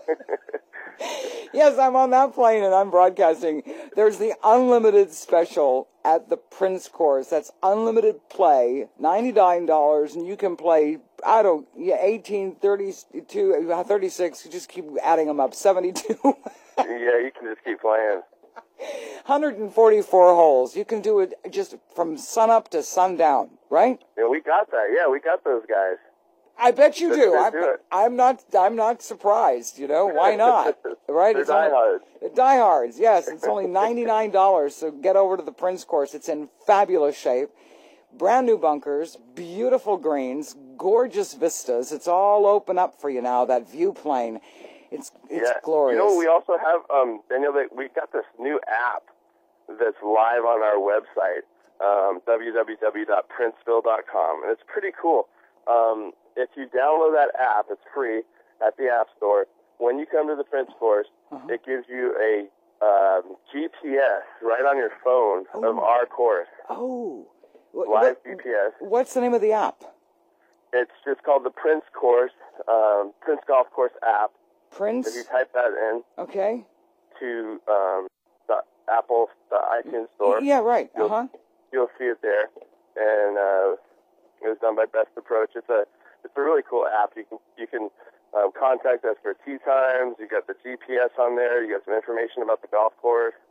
Yes, I'm on that plane and I'm broadcasting. There's the unlimited special at the Prince Course. That's unlimited play, ninety-nine dollars, and you can play, I don't, yeah, eighteen, thirty-two, thirty-six, you just keep adding them up, seventy-two.
yeah, you can just keep playing.
one hundred forty-four holes. You can do it just from sunup to sundown, right?
Yeah, we got that. Yeah, we got those guys.
I bet you
Let's
do.
do
I'm,
it.
I'm not. I'm not surprised. You know why not? Right?
They're
It's only-
diehards.
The diehards. Yes, it's only ninety-nine dollars. So get over to the Prince Course. It's in fabulous shape. Brand new bunkers, beautiful greens, gorgeous vistas. It's all open up for you now. That view plane. It's it's
yeah.
glorious.
You know, we also have, um, Daniel, we got this new app that's live on our website, um, w w w dot princeville dot com, and it's pretty cool. Um, if you download that app, it's free at the App Store. When you come to the Prince Course, uh-huh. it gives you a um, G P S right on your phone
oh.
of our course.
Oh.
Live
what,
G P S.
What's the name of the app?
It's just called the Prince Course, um, Prince Golf Course app.
Prince?
If you type that in
okay.
to um, the Apple, the iTunes store.
Yeah, right.
You'll,
uh-huh.
you'll see it there. And uh, it was done by Best Approach. It's a it's a really cool app. You can you can um, contact us for tee times. You got the G P S on there. You got some information about the golf course.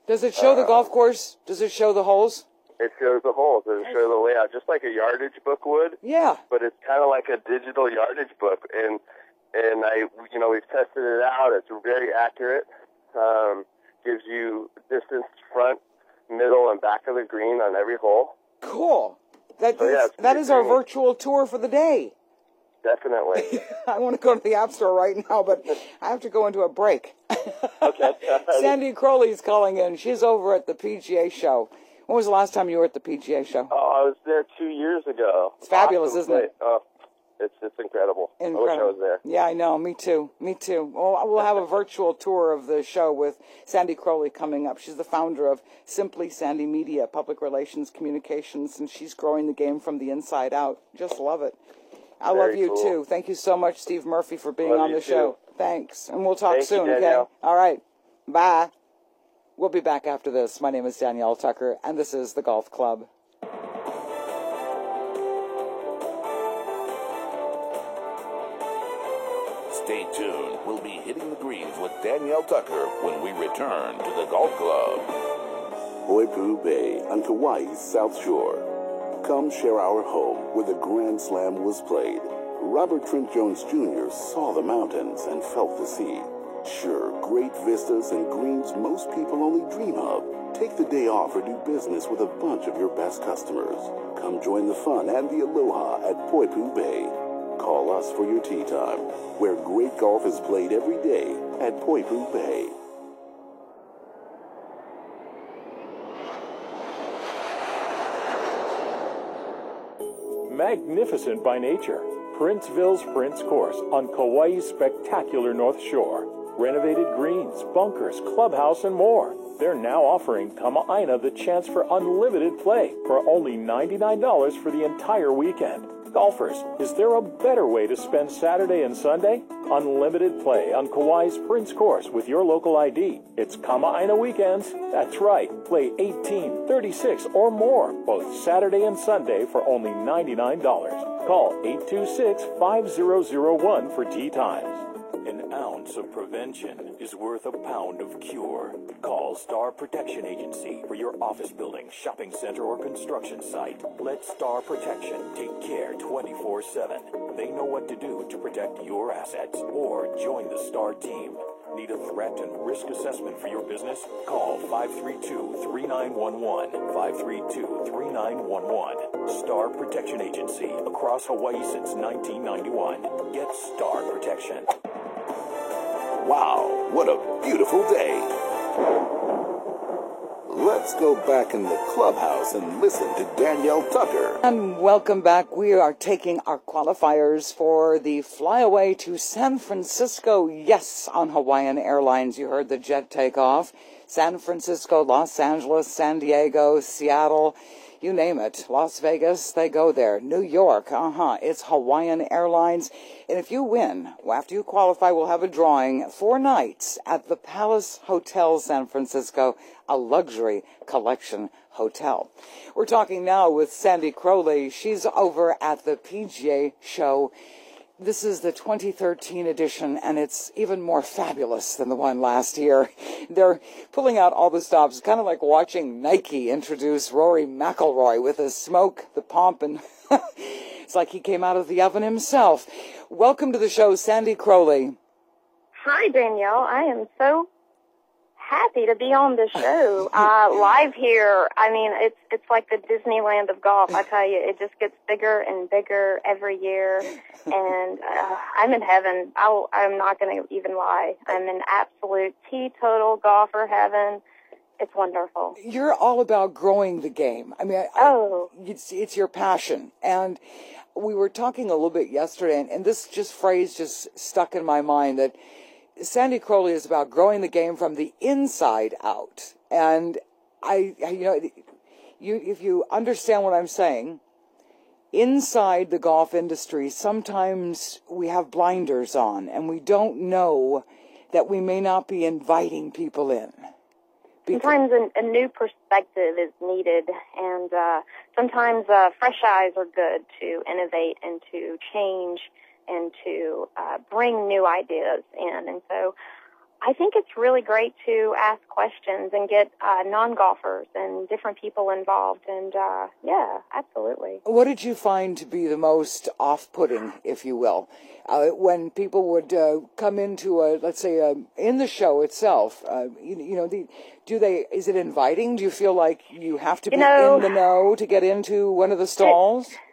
Does it show
uh,
the golf course? Does it show the holes?
It shows the holes. It shows the layout, just like a yardage book would.
Yeah.
But it's kind of like a digital yardage book, and and I, you know, we've tested it out. It's very accurate. Um, gives you distance front, middle, and back of the green on every hole.
Cool. That,
so, yeah,
that is our
cool.
virtual tour for the day.
Definitely.
I want to go to the App Store right now, but I have to go into a break.
Okay.
Sandy Crowley's calling in. She's over at the P G A show. When was the last time you were at the P G A show?
Oh, I was there two years ago.
It's fabulous,
awesome
isn't it?
Oh, it's it's incredible.
Incredible.
I wish I was there.
Yeah, I know. Me too. Me too. Well, we'll have a virtual tour of the show with Sandy Crowley coming up. She's the founder of Simply Sandy Media, public relations, communications, and she's growing the game from the inside out. Just love it. I
Very
love you
cool.
too. Thank you so much, Steve Murphy, for being
Love
on
you
the
too.
show. Thanks. And we'll talk
Thank
soon,
you,
okay?
Danielle.
All right. Bye. We'll be back after this. My name is Danielle Tucker, and this is The Golf Club.
Stay tuned. We'll be hitting the greens with Danielle Tucker when we return to the Golf Club. Poipu Bay on Kauai's South Shore. Come share our home where the Grand Slam was played. Robert Trent Jones Junior saw the mountains and felt the sea. Sure, great vistas and greens most people only dream of. Take the day off or do business with a bunch of your best customers. Come join the fun and the aloha at Poipu Bay. Call us for your tee time, where great golf is played every day at Poipu Bay.
Magnificent by nature, Princeville's Prince Course on Kauai's spectacular North Shore. Renovated greens, bunkers, clubhouse, and more. They're now offering Kama'aina the chance for unlimited play for only ninety-nine dollars for the entire weekend. Golfers, is there a better way to spend Saturday and Sunday? Unlimited play on Kauai's Prince Course with your local I D. It's Kama'aina weekends. That's right. Play eighteen, thirty-six, or more both Saturday and Sunday for only ninety-nine dollars. Call eight two six, five zero zero one for tee times. An ounce of prevention is worth a pound of cure. Call Star Protection Agency for your office building, shopping center, or construction site. Let Star Protection take care twenty-four seven. They know what to do to protect your assets. Or join the Star team. Need a threat and risk assessment for your business? Call five three two, three nine one one, five three two, three nine one one. Star Protection Agency, across Hawaii since nineteen ninety-one. Get Star Protection.
Wow, what a beautiful day. Let's go back in the clubhouse and listen to Danielle Tucker.
And welcome back. We are taking our qualifiers for the flyaway to San Francisco. Yes, on Hawaiian Airlines. You heard the jet take off. San Francisco, Los Angeles, San Diego, Seattle, you name it. Las Vegas, they go there. New York, uh-huh. It's Hawaiian Airlines. And if you win, after you qualify, we'll have a drawing four nights at the Palace Hotel San Francisco, a luxury collection hotel. We're talking now with Sandy Crowley. She's over at the P G A show. This is the twenty thirteen edition, and it's even more fabulous than the one last year. They're pulling out all the stops, kind of like watching Nike introduce Rory McIlroy with the smoke, the pomp, and it's like he came out of the oven himself. Welcome to the show, Sandy Crowley.
Hi, Danielle. I am so happy to be on the show uh, live here. I mean, it's it's like the Disneyland of golf. I tell you, it just gets bigger and bigger every year, and uh, I'm in heaven. I'll, I'm not going to even lie. I'm in absolute teetotal golfer heaven. It's wonderful.
You're all about growing the game. I mean, I,
oh,
I, it's it's your passion, and we were talking a little bit yesterday, and, and this just phrase just stuck in my mind that Sandy Crowley is about growing the game from the inside out. And I, you know, you if you understand what I'm saying, inside the golf industry, sometimes we have blinders on and we don't know that we may not be inviting people in.
Because sometimes a, a new perspective is needed, and uh, sometimes uh, fresh eyes are good to innovate and to change and to uh, bring new ideas in. And so I think it's really great to ask questions and get uh, non-golfers and different people involved. And, uh, yeah, absolutely.
What did you find to be the most off-putting, if you will, uh, when people would uh, come into, a, let's say, a, in the show itself? Uh, you, you know, the, do they? Is it inviting? Do you feel like you have to be you know, in the know to get into one of the stalls?
It,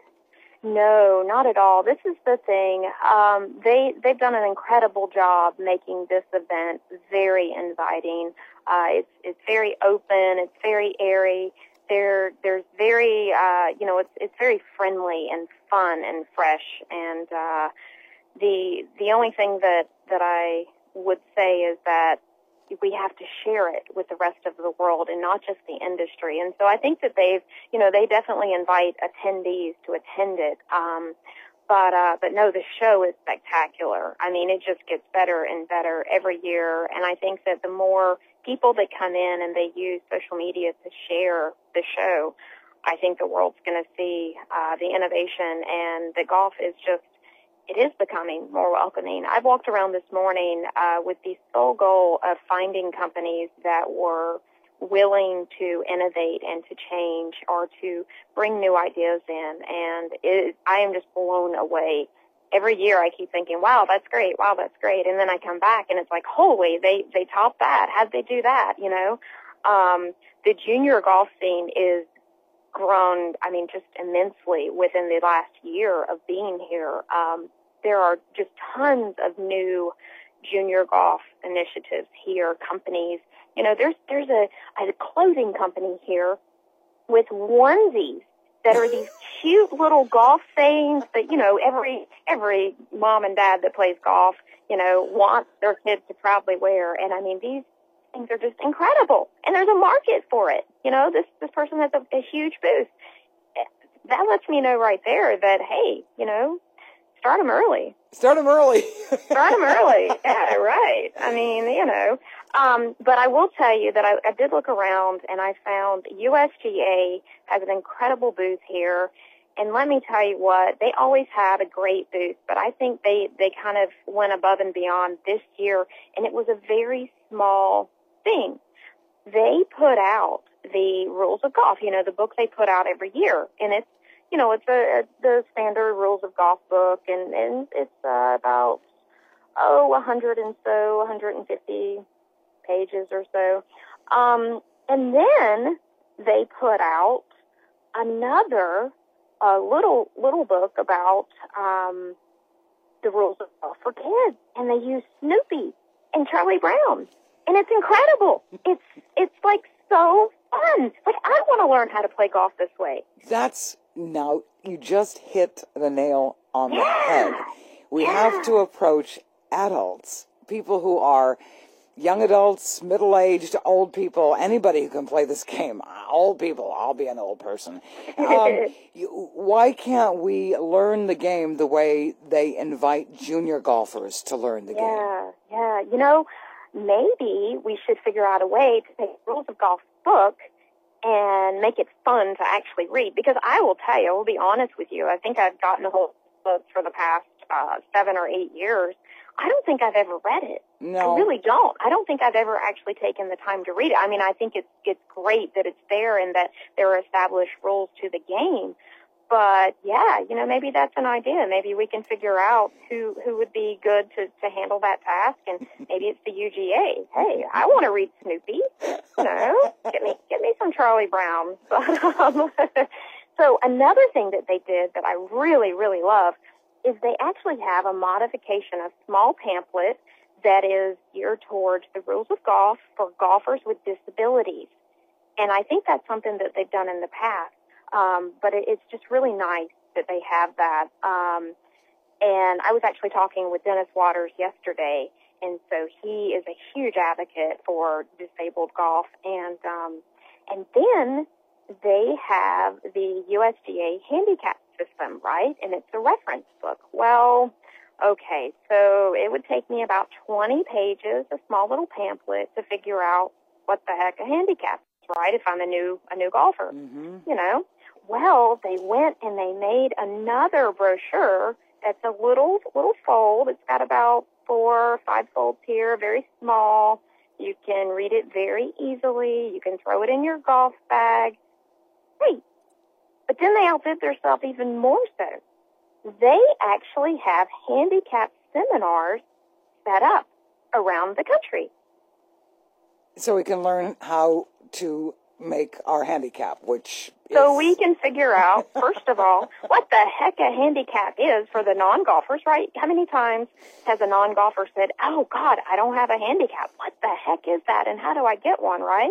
No, not at all. This is the thing. Um, they, they've done an incredible job making this event very inviting. Uh, it's, it's very open. It's very airy. There, there's very, uh, you know, it's, it's very friendly and fun and fresh. And, uh, the, the only thing that, that I would say is that we have to share it with the rest of the world and not just the industry. And so I think that they've, you know, they definitely invite attendees to attend it. Um, but, uh, but no, the show is spectacular. I mean, it just gets better and better every year. And I think that the more people that come in and they use social media to share the show, I think the world's going to see, uh, the innovation, and the golf is just, it is becoming more welcoming. I walked around this morning uh, with the sole goal of finding companies that were willing to innovate and to change or to bring new ideas in, and it, I am just blown away. Every year I keep thinking, wow, that's great, wow, that's great, and then I come back and it's like, holy, they, they topped that. How'd they do that, you know? Um, the junior golf scene is grown, I mean, just immensely within the last year of being here. Um, there are just tons of new junior golf initiatives here, companies. You know, there's there's a, a clothing company here with onesies that are these cute little golf sayings that, you know, every every mom and dad that plays golf, you know, wants their kids to proudly wear. And I mean, these things are just incredible, and there's a market for it. You know, this this person has a, a huge booth. That lets me know right there that, hey, you know, start them early.
Start them early.
Start them early. Yeah, right. I mean, you know. Um, but I will tell you that I, I did look around, and I found U S G A has an incredible booth here. And let me tell you what, they always had a great booth, but I think they, they kind of went above and beyond this year, and it was a very small thing. They put out the rules of golf, you know, the book they put out every year, and it's, you know, it's a, a the standard rules of golf book, and, and it's uh, about, oh, a hundred and so, one hundred fifty pages or so. Um, and then they put out another a little little book about um, the rules of golf for kids, and they use Snoopy and Charlie Brown, and it's incredible. It's it's like so fun. Like, I want to learn how to play golf this way.
That's now you just hit the nail on the
yeah.
head. We
yeah.
have to approach adults, people who are young adults, middle-aged, old people, anybody who can play this game. Old people, I'll be an old person. Um, you, why can't we learn the game the way they invite junior golfers to learn the
yeah,
game?
Yeah, yeah. You know, maybe we should figure out a way to take the Rules of Golf book and make it fun to actually read. Because I will tell you, I will be honest with you, I think I've gotten a whole book for the past uh, seven or eight years. I don't think I've ever read it.
No.
I really don't. I don't think I've ever actually taken the time to read it. I mean, I think it's it's great that it's there and that there are established rules to the game. But, yeah, you know, maybe that's an idea. Maybe we can figure out who, who would be good to, to handle that task, and maybe it's the U G A. Hey, I want to read Snoopy. You know, get me, get me some Charlie Brown. But, um, so another thing that they did that I really, really love is they actually have a modification, a small pamphlet that is geared towards the rules of golf for golfers with disabilities. And I think that's something that they've done in the past. Um, but it, it's just really nice that they have that. Um, and I was actually talking with Dennis Waters yesterday, and so he is a huge advocate for disabled golf. And um, and then they have the U S G A handicap system, right? And it's a reference book. Well, okay, so it would take me about twenty pages, a small little pamphlet, to figure out what the heck a handicap is, right? If I'm a new a new golfer,
mm-hmm.
you know. Well, they went and they made another brochure that's a little little fold. It's got about four, five folds here, very small. You can read it very easily. You can throw it in your golf bag. Hey, but then they outdid themselves even more so. They actually have handicap seminars set up around the country.
So we can learn how to make our handicap, which
So
is...
we can figure out, first of all, what the heck a handicap is for the non-golfers, right? How many times has a non-golfer said, oh, God, I don't have a handicap. What the heck is that, and how do I get one, right?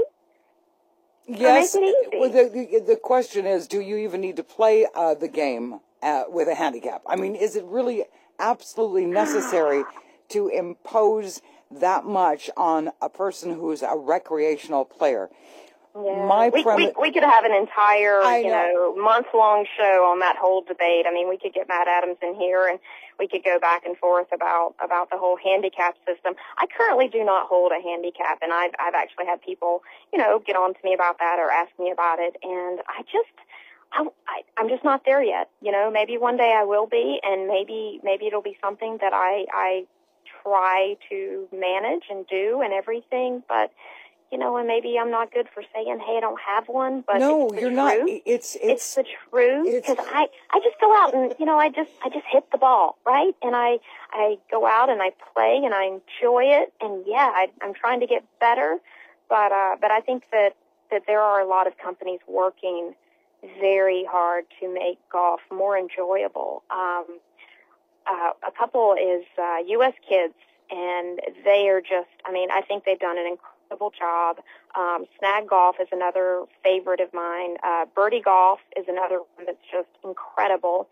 Yes.
So make it easy.
Well, the, the, the question is, do you even need to play uh, the game uh, with a handicap? I mean, is it really absolutely necessary to impose that much on a person who's a recreational player?
Yeah.
My
we,
premi-
we, we could have an entire,
I
you
know.
know, month-long show on that whole debate. I mean, we could get Matt Adams in here, and we could go back and forth about, about the whole handicap system. I currently do not hold a handicap, and I've, I've actually had people, you know, get on to me about that or ask me about it, and I just, I, I, I'm just not there yet. You know, maybe one day I will be, and maybe, maybe it'll be something that I, I try to manage and do and everything, but you know, and maybe I'm not good for saying, hey, I don't have one, but
no,
it's the
you're
truth.
not. It's, it's,
it's the truth, because I, I just go out and, you know, I just, I just hit the ball, right? And I, I go out and I play and I enjoy it. And yeah, I, I'm trying to get better, but, uh, but I think that, that there are a lot of companies working very hard to make golf more enjoyable. Um, uh, a couple is, uh, U S Kids, and they are just, I mean, I think they've done an incredible job. Um, Snag Golf is another favorite of mine. Uh, Birdie Golf is another one that's just incredible.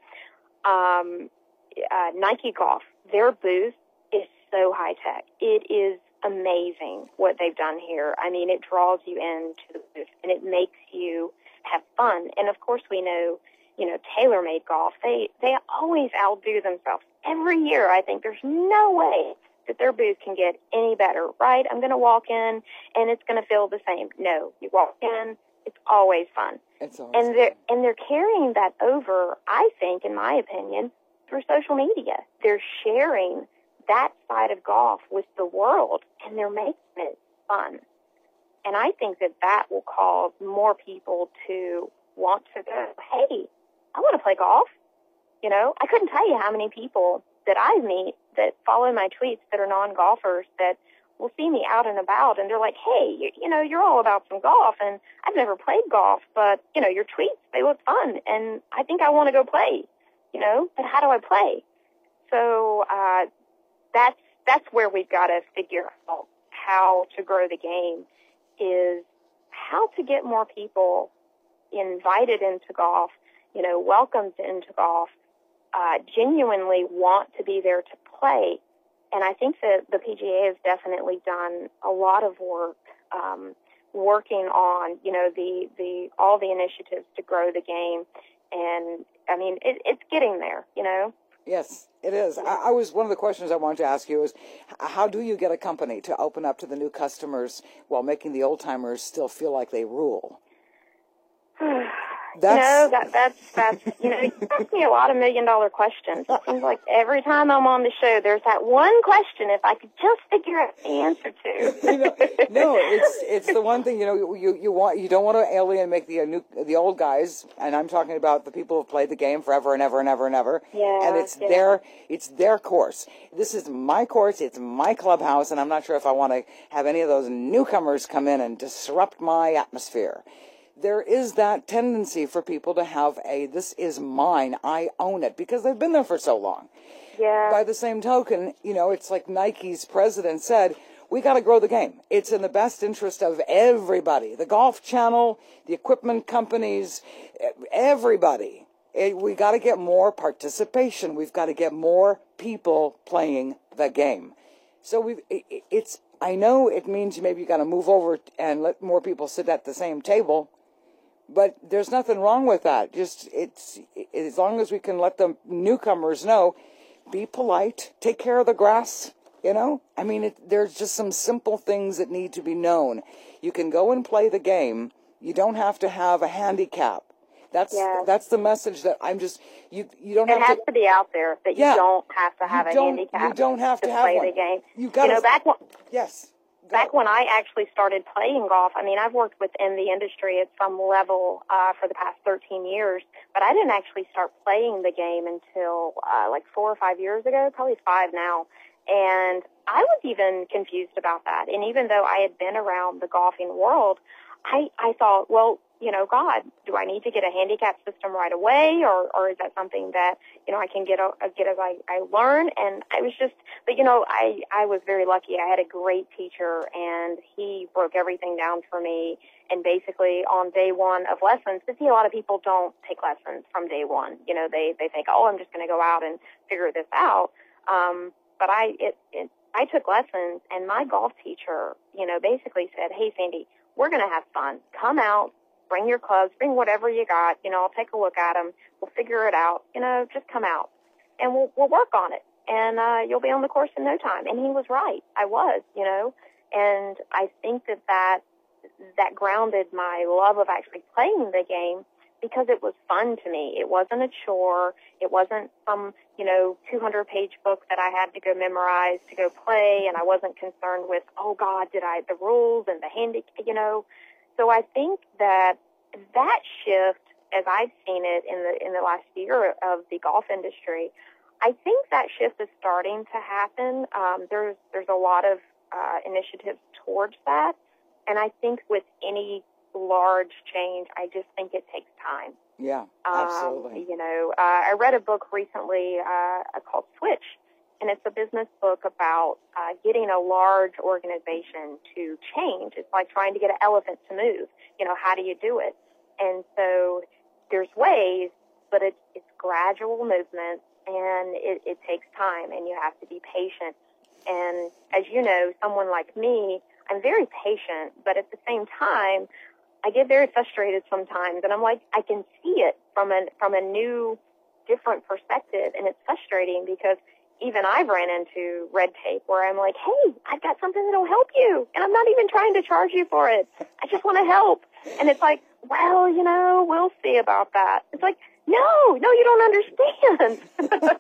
Um, uh, Nike Golf, their booth is so high tech. It is amazing what they've done here. I mean, it draws you into the booth and it makes you have fun. And of course, we know, you know, TaylorMade Golf. They they always outdo themselves every year. I think there's no way that their booth can get any better, right? I'm going to walk in and it's going to feel the same. No, you walk in, it's always fun.
It's always
and they're and they're carrying that over, I think, in my opinion, through social media. They're sharing that side of golf with the world, and they're making it fun. And I think that that will cause more people to want to go, hey, I want to play golf. You know, I couldn't tell you how many people that I meet that follow my tweets that are non-golfers that will see me out and about, and they're like, hey, you, you know, you're all about some golf, and I've never played golf, but, you know, your tweets, they look fun, and I think I want to go play, you know, but how do I play? So uh, that's that's where we've got to figure out how to grow the game, is how to get more people invited into golf, you know, welcomed into golf, uh, genuinely want to be there to play. And I think that the P G A has definitely done a lot of work um, working on, you know, the, the all the initiatives to grow the game. And, I mean, it, it's getting there, you know.
Yes, it is. I, I was one of the questions I wanted to ask you is, how do you get a company to open up to the new customers while making the old-timers still feel like they rule?
That's... You know, that, that's, that's, you know, you ask me a lot of million-dollar questions. It seems like every time I'm on the show, there's that one question if I could just figure out the answer to.
you know, no, it's it's the one thing, you know, you you want you don't want to alienate make the uh, new the old guys, and I'm talking about the people who've played the game forever and ever and ever and ever.
Yeah,
and it's
yeah.
their it's their course. This is my course. It's my clubhouse, and I'm not sure if I want to have any of those newcomers come in and disrupt my atmosphere. There is that tendency for people to have a, this is mine, I own it, because they've been there for so long.
Yeah.
By the same token, you know, it's like Nike's president said, we got to grow the game. It's in the best interest of everybody, the Golf Channel, the equipment companies, everybody. It, we got to get more participation. We've got to get more people playing the game. So we've, it, it's, I know it means maybe you got to move over and let more people sit at the same table. But there's nothing wrong with that. Just it's as long as we can let the newcomers know, be polite, take care of the grass. You know, I mean, it, there's just some simple things that need to be known. You can go and play the game. You don't have to have a handicap. That's
yes.
that's the message that I'm just you you don't
it
have
has
to,
to be out there that you
yeah.
don't have to have
you
a
don't,
handicap
you don't have to,
to
have
play
one.
the game.
You got
you know back when,
yes.
Back when I actually started playing golf, I mean, I've worked within the industry at some level uh, for the past thirteen years, but I didn't actually start playing the game until uh, like four or five years ago, probably five now. And I was even confused about that. And even though I had been around the golfing world, I, I thought, well, you know, God, do I need to get a handicap system right away, or, or is that something that, you know, I can get a, get as I, I learn? And I was just, but you know, I, I was very lucky. I had a great teacher, and he broke everything down for me. And basically on day one of lessons, because see, a lot of people don't take lessons from day one. You know, they, they think, oh, I'm just going to go out and figure this out. Um, but I, it, it, I took lessons, and my golf teacher, you know, basically said, hey, Sandy, we're going to have fun. Come out. Bring your clubs, bring whatever you got, you know, I'll take a look at them. We'll figure it out. You know, just come out and we'll, we'll work on it. And, uh, you'll be on the course in no time. And he was right. I was, you know, and I think that that, that grounded my love of actually playing the game because it was fun to me. It wasn't a chore. It wasn't some, you know, two hundred page book that I had to go memorize to go play. And I wasn't concerned with, oh God, did I, the rules and the handicap, you know. So I think that that shift, as I've seen it in the in the last year of the golf industry, I think that shift is starting to happen. Um, there's there's a lot of uh, initiatives towards that, and I think with any large change, I just think it takes time.
Yeah, absolutely.
Um, you know, uh, I read a book recently uh, called Switch. And it's a business book about uh, getting a large organization to change. It's like trying to get an elephant to move. You know, how do you do it? And so there's ways, but it's, it's gradual movement, and it, it takes time, and you have to be patient. And as you know, someone like me, I'm very patient, but at the same time, I get very frustrated sometimes, and I'm like, I can see it from a, from a new, different perspective, and it's frustrating because even I've ran into red tape where I'm like, hey, I've got something that'll help you, and I'm not even trying to charge you for it. I just want to help. And it's like, well, you know, we'll see about that. It's like, no, no, you don't understand.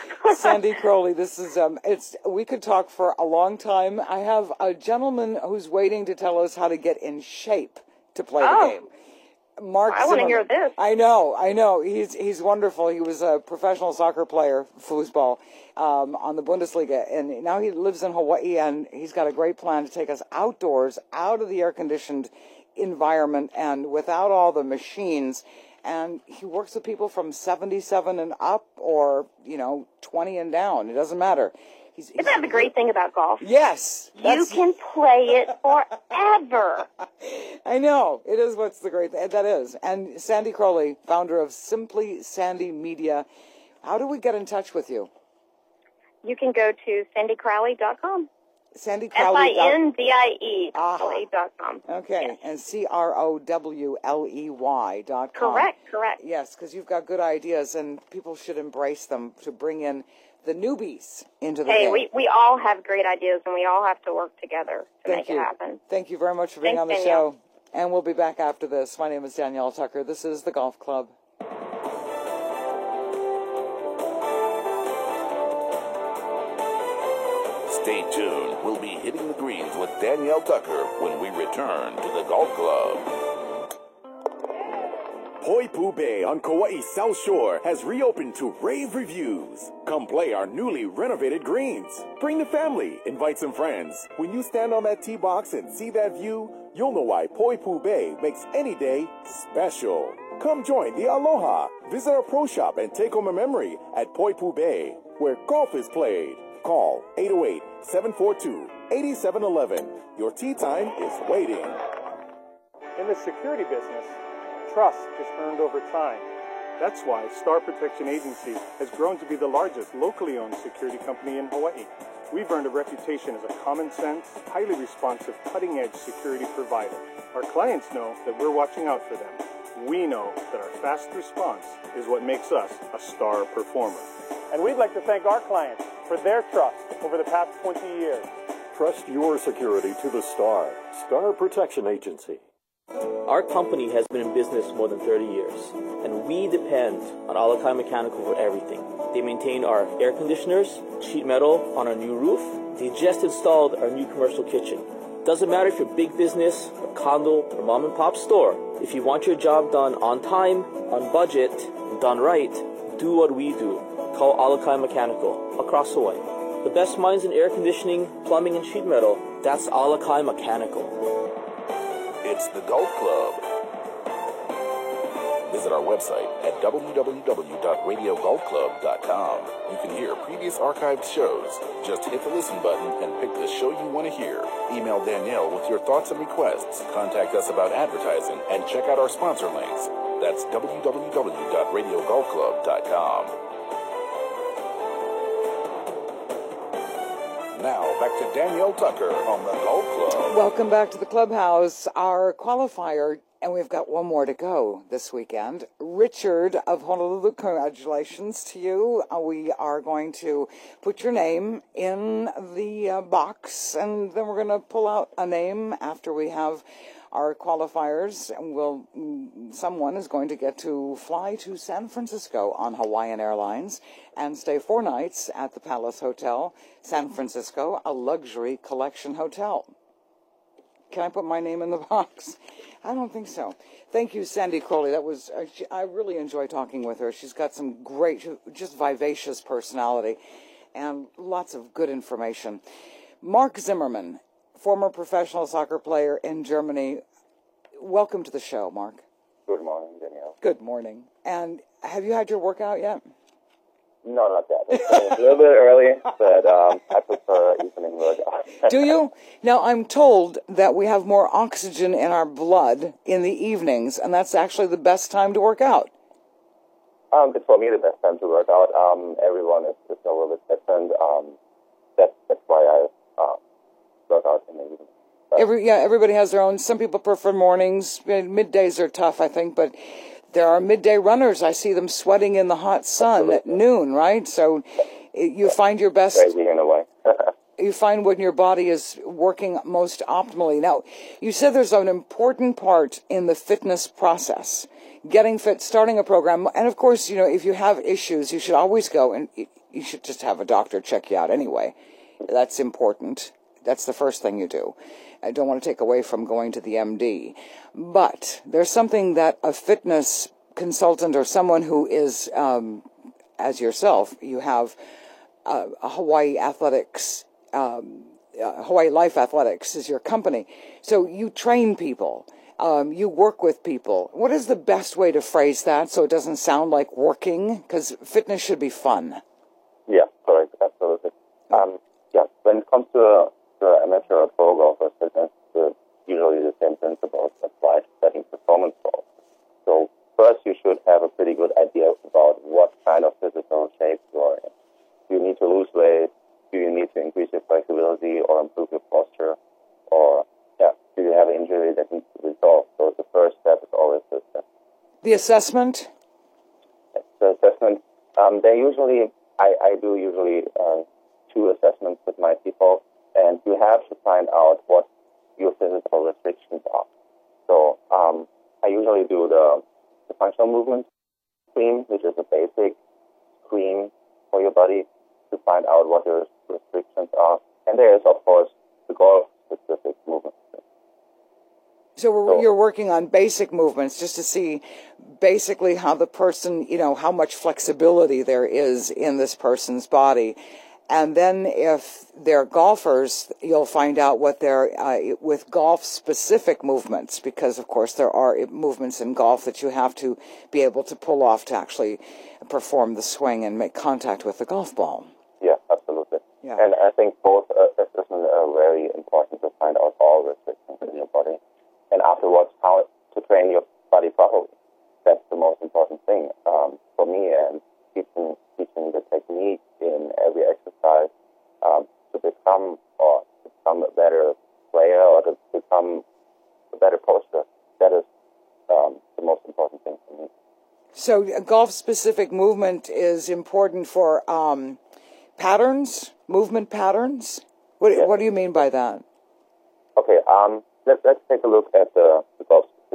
Sandy Crowley, this is, um, it's, we could talk for a long time. I have a gentleman who's waiting to tell us how to get in shape to play
oh.
the game. Mark
I want to hear
Zimmerman.
this.
I know, I know. He's he's wonderful. He was a professional soccer player, foosball, um, on the Bundesliga, and now he lives in Hawaii, and he's got a great plan to take us outdoors, out of the air-conditioned environment, and without all the machines. And he works with people from seventy-seven and up, or, you know, twenty and down. It doesn't matter. He's, he's,
Isn't that the great thing about golf?
Yes.
You can play it forever.
I know. It is what's the great thing. That is. And Sandy Crowley, founder of Simply Sandy Media. How do we get in touch with you?
You can go to sandy crowley dot com.
Sandy Crowley.
S I N D I E dot com.
Okay. Yes. And C R O W L E Y dot com.
Correct, correct.
Yes, because you've got good ideas, and people should embrace them to bring in the newbies into the
hey,
game.
we, we all have great ideas, and we all have to work together to
Thank
make
you.
it happen.
Thank you very much for being
Thanks,
on the
Danielle.
show. And we'll be back after this. My name is Danielle Tucker. This is the Golf Club.
Stay tuned. We'll be hitting the greens with Danielle Tucker when we return to the Golf Club.
Poipu Bay on Kauai's South Shore has reopened to rave reviews. Come play our newly renovated greens. Bring the family, invite some friends. When you stand on that tee box and see that view, you'll know why Poipu Bay makes any day special. Come join the Aloha. Visit our pro shop and take home a memory at Poipu Bay, where golf is played. Call eight oh eight, seven four two, eight seven one one. Your tee time is waiting.
In the security business, trust is earned over time. That's why Star Protection Agency has grown to be the largest locally owned security company in Hawaii. We've earned a reputation as a common sense, highly responsive, cutting-edge security provider. Our clients know that we're watching out for them. We know that our fast response is what makes us a star performer.
And we'd like to thank our clients for their trust over the past twenty years.
Trust your security to the Star. Star Protection Agency. Our company has been in business more than thirty years, and we depend on Alakai Mechanical for everything. They maintain our air conditioners, sheet metal on our new roof. They just installed our new commercial kitchen. Doesn't matter if you're big business, a condo, or mom and pop store. If you want your job done on time, on budget, and done right, do what we do. Call Alakai Mechanical across Hawaii. The best minds in air conditioning, plumbing, and sheet metal, that's Alakai Mechanical.
It's the Golf Club. Visit our website at w w w dot radio golf club dot com. You can hear previous archived shows. Just hit the listen button and pick the show you want to hear. Email Danielle with your thoughts and requests. Contact us about advertising and check out our sponsor links. That's w w w dot radio golf club dot com. Now, back to Danielle Tucker on the Golf Club.
Welcome back to the clubhouse. Our qualifier, and we've got one more to go this weekend. Richard of Honolulu, congratulations to you. Uh, we are going to put your name in the uh, box, and then we're going to pull out a name after we have our qualifiers, and we'll, someone is going to get to fly to San Francisco on Hawaiian Airlines and stay four nights at the Palace Hotel, San Francisco, a luxury collection hotel. Can I put my name in the box? I don't think so. Thank you, Sandy Crowley. That was, uh, she, I really enjoy talking with her. She's got some great, just vivacious personality and lots of good information. Mark Zimmerman, former professional soccer player in Germany. Welcome to the show, Mark.
Good morning, Danielle.
Good morning. And have you had your workout yet?
No, not that. It's a little bit early, but um, I prefer evening workout.
Do you? Now, I'm told that we have more oxygen in our blood in the evenings, and that's actually the best time to work out.
Um, it's for me the best time to work out. Um, everyone is, is a little bit different. Um, that's, that's why I... Uh, out in the evening.
Every yeah, everybody has their own. Some people prefer mornings. Middays are tough, I think, but there are midday runners. I see them sweating in the hot sun Absolutely. At noon, right? So you find your best.
Crazy in a way.
You find when your body is working most optimally. Now, you said there's an important part in the fitness process, getting fit, starting a program, and of course, you know, if you have issues, you should always go and you should just have a doctor check you out anyway. That's important. That's the first thing you do. I don't want to take away from going to the M D. But there's something that a fitness consultant or someone who is, um, as yourself, you have uh, a Hawaii Athletics, um, uh, Hawaii Life Athletics is your company. So you train people. Um, you work with people. What is the best way to phrase that so it doesn't sound like working? Because fitness should be fun.
Yeah, correct. Absolutely. Um, yeah, when it comes to... Uh, The amateur or pro golfer fitness, uh, usually the same principles apply to setting performance goals. So first you should have a pretty good idea about what kind of physical shape you are in. Do you need to lose weight? Do you need to increase your flexibility or improve your posture? Or yeah, do you have an injury that needs to be resolved? So the first step is always the assessment.
The assessment?
The assessment, um, they usually, I, I do usually uh, two assessments with my people. And you have to find out what your physical restrictions are. So um, I usually do the, the functional movement screen, which is a basic screen for your body to find out what your restrictions are. And there is, of course, the golf-specific movement.
So, we're, so you're working on basic movements just to see basically how the person, you know, how much flexibility there is in this person's body. And then if they're golfers, you'll find out what they're, uh, with golf-specific movements, because, of course, there are movements in golf that you have to be able to pull off to actually perform the swing and make contact with the golf ball.
Yeah, absolutely.
Yeah.
And I think both uh, assessments are very important to find out all restrictions in your body. And afterwards, how to train your body properly. That's the most important thing um, for me, and teaching, teaching the technique in every exercise um, to become or to become a better player or to become a better poster. That is um, the most important thing for me.
So golf-specific movement is important for um, patterns, movement patterns? What,
yes.
what do you mean by that?
Okay, um, let's, let's take a look at the, the golf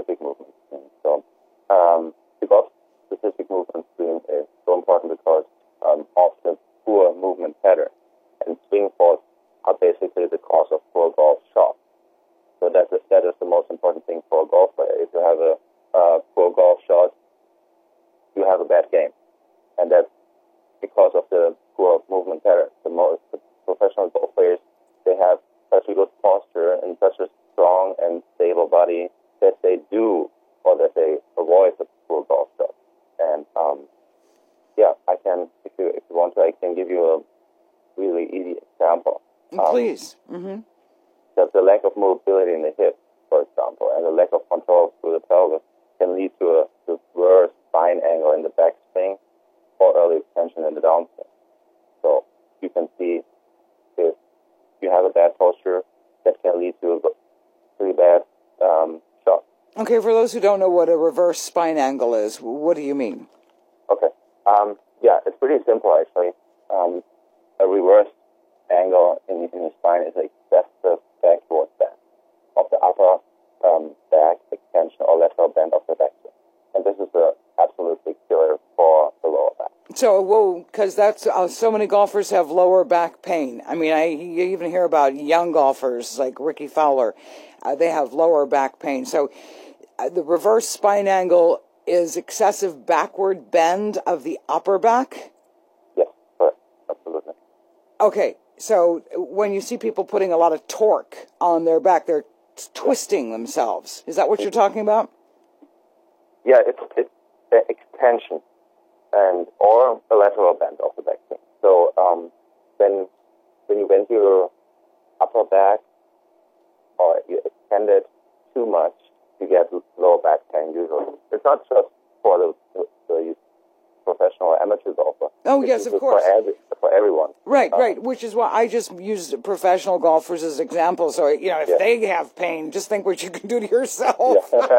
they do or that they avoid the poor golf shot. And um, yeah, I can, if you if you want to, I can give you a really easy example. Um,
Please. Mm-hmm.
That the lack of mobility in the hips, for example, and the lack of control through the pelvis can lead to a reverse spine angle in the backswing or early extension in the downswing. So you can see if you have a bad posture, that can lead to a pretty bad um, shot.
Okay, for those who don't know what a reverse spine angle is, what do you mean?
Okay. Um, yeah, it's pretty simple, actually. Um, a reverse angle in, in the spine is an excessive backward bend of the upper um, back extension or lateral bend of the backswing. And this is a absolutely killer for the lower back.
So, whoa, because that's uh, so many golfers have lower back pain. I mean, I you even hear about young golfers like Ricky Fowler. Uh, they have lower back pain. So, uh, the reverse spine angle is excessive backward bend of the upper back?
Yes, correct. Absolutely.
Okay, so when you see people putting a lot of torque on their back, they're twisting themselves. Is that what you're talking about?
Yeah, it's, it's the extension and or a lateral bend of the backswing. So um, when when you bend your upper back or you extend it too much, you get lower back pain usually. It's not just for the, the, the professional or amateur golfer.
Oh,
it's
yes, of course.
For, every, for everyone.
Right,
uh,
right, which is why I just used professional golfers as examples. So, you know, if yeah. they have pain, just think what you can do to yourself.
Yeah.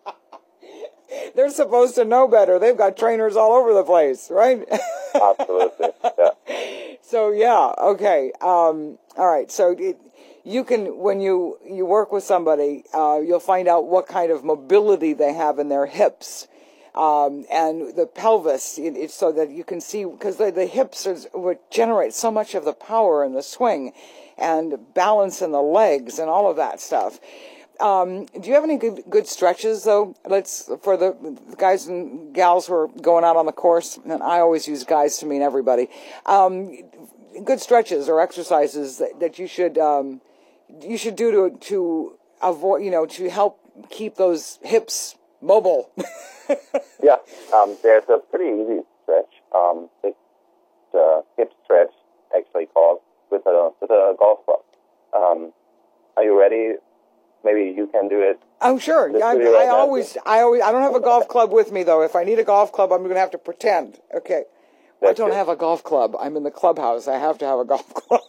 They're supposed to know better. They've got trainers all over the place, right?
Absolutely, yeah.
So, yeah, okay. Um, all right, so it, you can, when you, you work with somebody, uh, you'll find out what kind of mobility they have in their hips. Um, and the pelvis, it, it's so that you can see, because the, the hips are what generate so much of the power in the swing and balance in the legs and all of that stuff. Um, do you have any good, good stretches, though? Let's, for the guys and gals who are going out on the course, and I always use guys to mean everybody, um, good stretches or exercises that, that you should, um, you should do to, to avoid, you know, to help keep those hips mobile.
Yeah, um, there's a pretty easy stretch. Um, it's the hip stretch, actually called, with a with a golf club. Um, are you ready? Maybe you can do it.
Oh, sure. I, I always, I always, I don't have a golf club with me though. If I need a golf club, I'm going to have to pretend. Okay. Well, I don't good. have a golf club. I'm in the clubhouse. I have to have a golf club.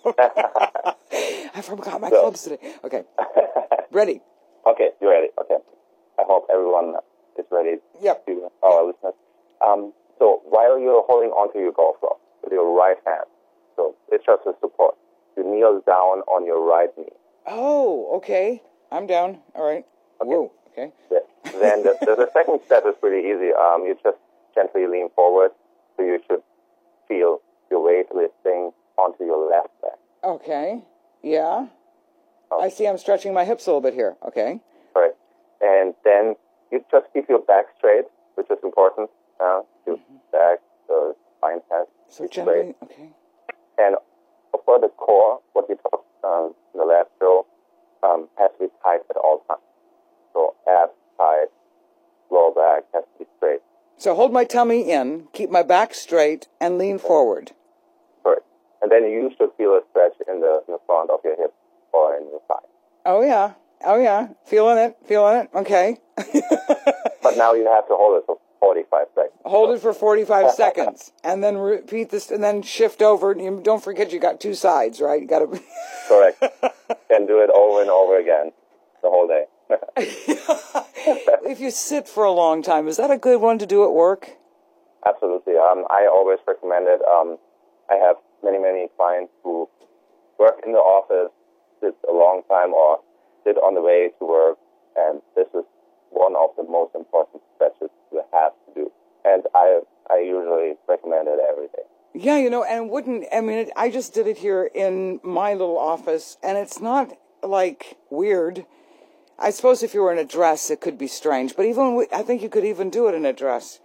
I forgot my so. clubs today. Okay. Ready.
Okay, you're ready. Okay. I hope everyone is ready.
Yep.
To our listeners. Um, so while you're holding onto your golf club with your right hand, so it's just a support, you kneel down on your right knee.
Oh, okay. I'm down. All right.
Okay.
Whoa. Okay.
Yeah. Then the, the, the second step is pretty easy. Um, you just gently lean forward, so you should feel your weight lifting onto your left back.
Okay. Yeah.
Okay.
I see I'm stretching my hips a little bit here. Okay.
Right. And then you just keep your back straight, which is important. Uh, your mm-hmm. back, the spine has
so gently, okay.
And for the core, what we talked um, in the last show, um, has to be tight at all times. So abs tight, lower back has to be straight.
So hold my tummy in, keep my back straight, and lean forward.
Correct. And then you should feel a stretch in the, in the front of your hip or in your thigh.
Oh, yeah. Oh, yeah. Feeling it. Feeling it. Okay.
But now you have to hold it for forty-five seconds.
Hold it for forty-five seconds. And then repeat this, and then shift over. You don't forget you got two sides, right? You got to.
Correct. And do it over and over again the whole day.
If you sit for a long time, is that a good one to do at work?
Absolutely. Um, I always recommend it. Um, I have many, many clients who work in the office, sit a long time, or sit on the way to work, and this is one of the most important stretches you have to do. And I I usually recommend it every day.
Yeah, you know, and wouldn't, I mean, it, I just did it here in my little office, and it's not, like, weird. I suppose if you were in a dress, it could be strange, but even, I think you could even do it in a dress.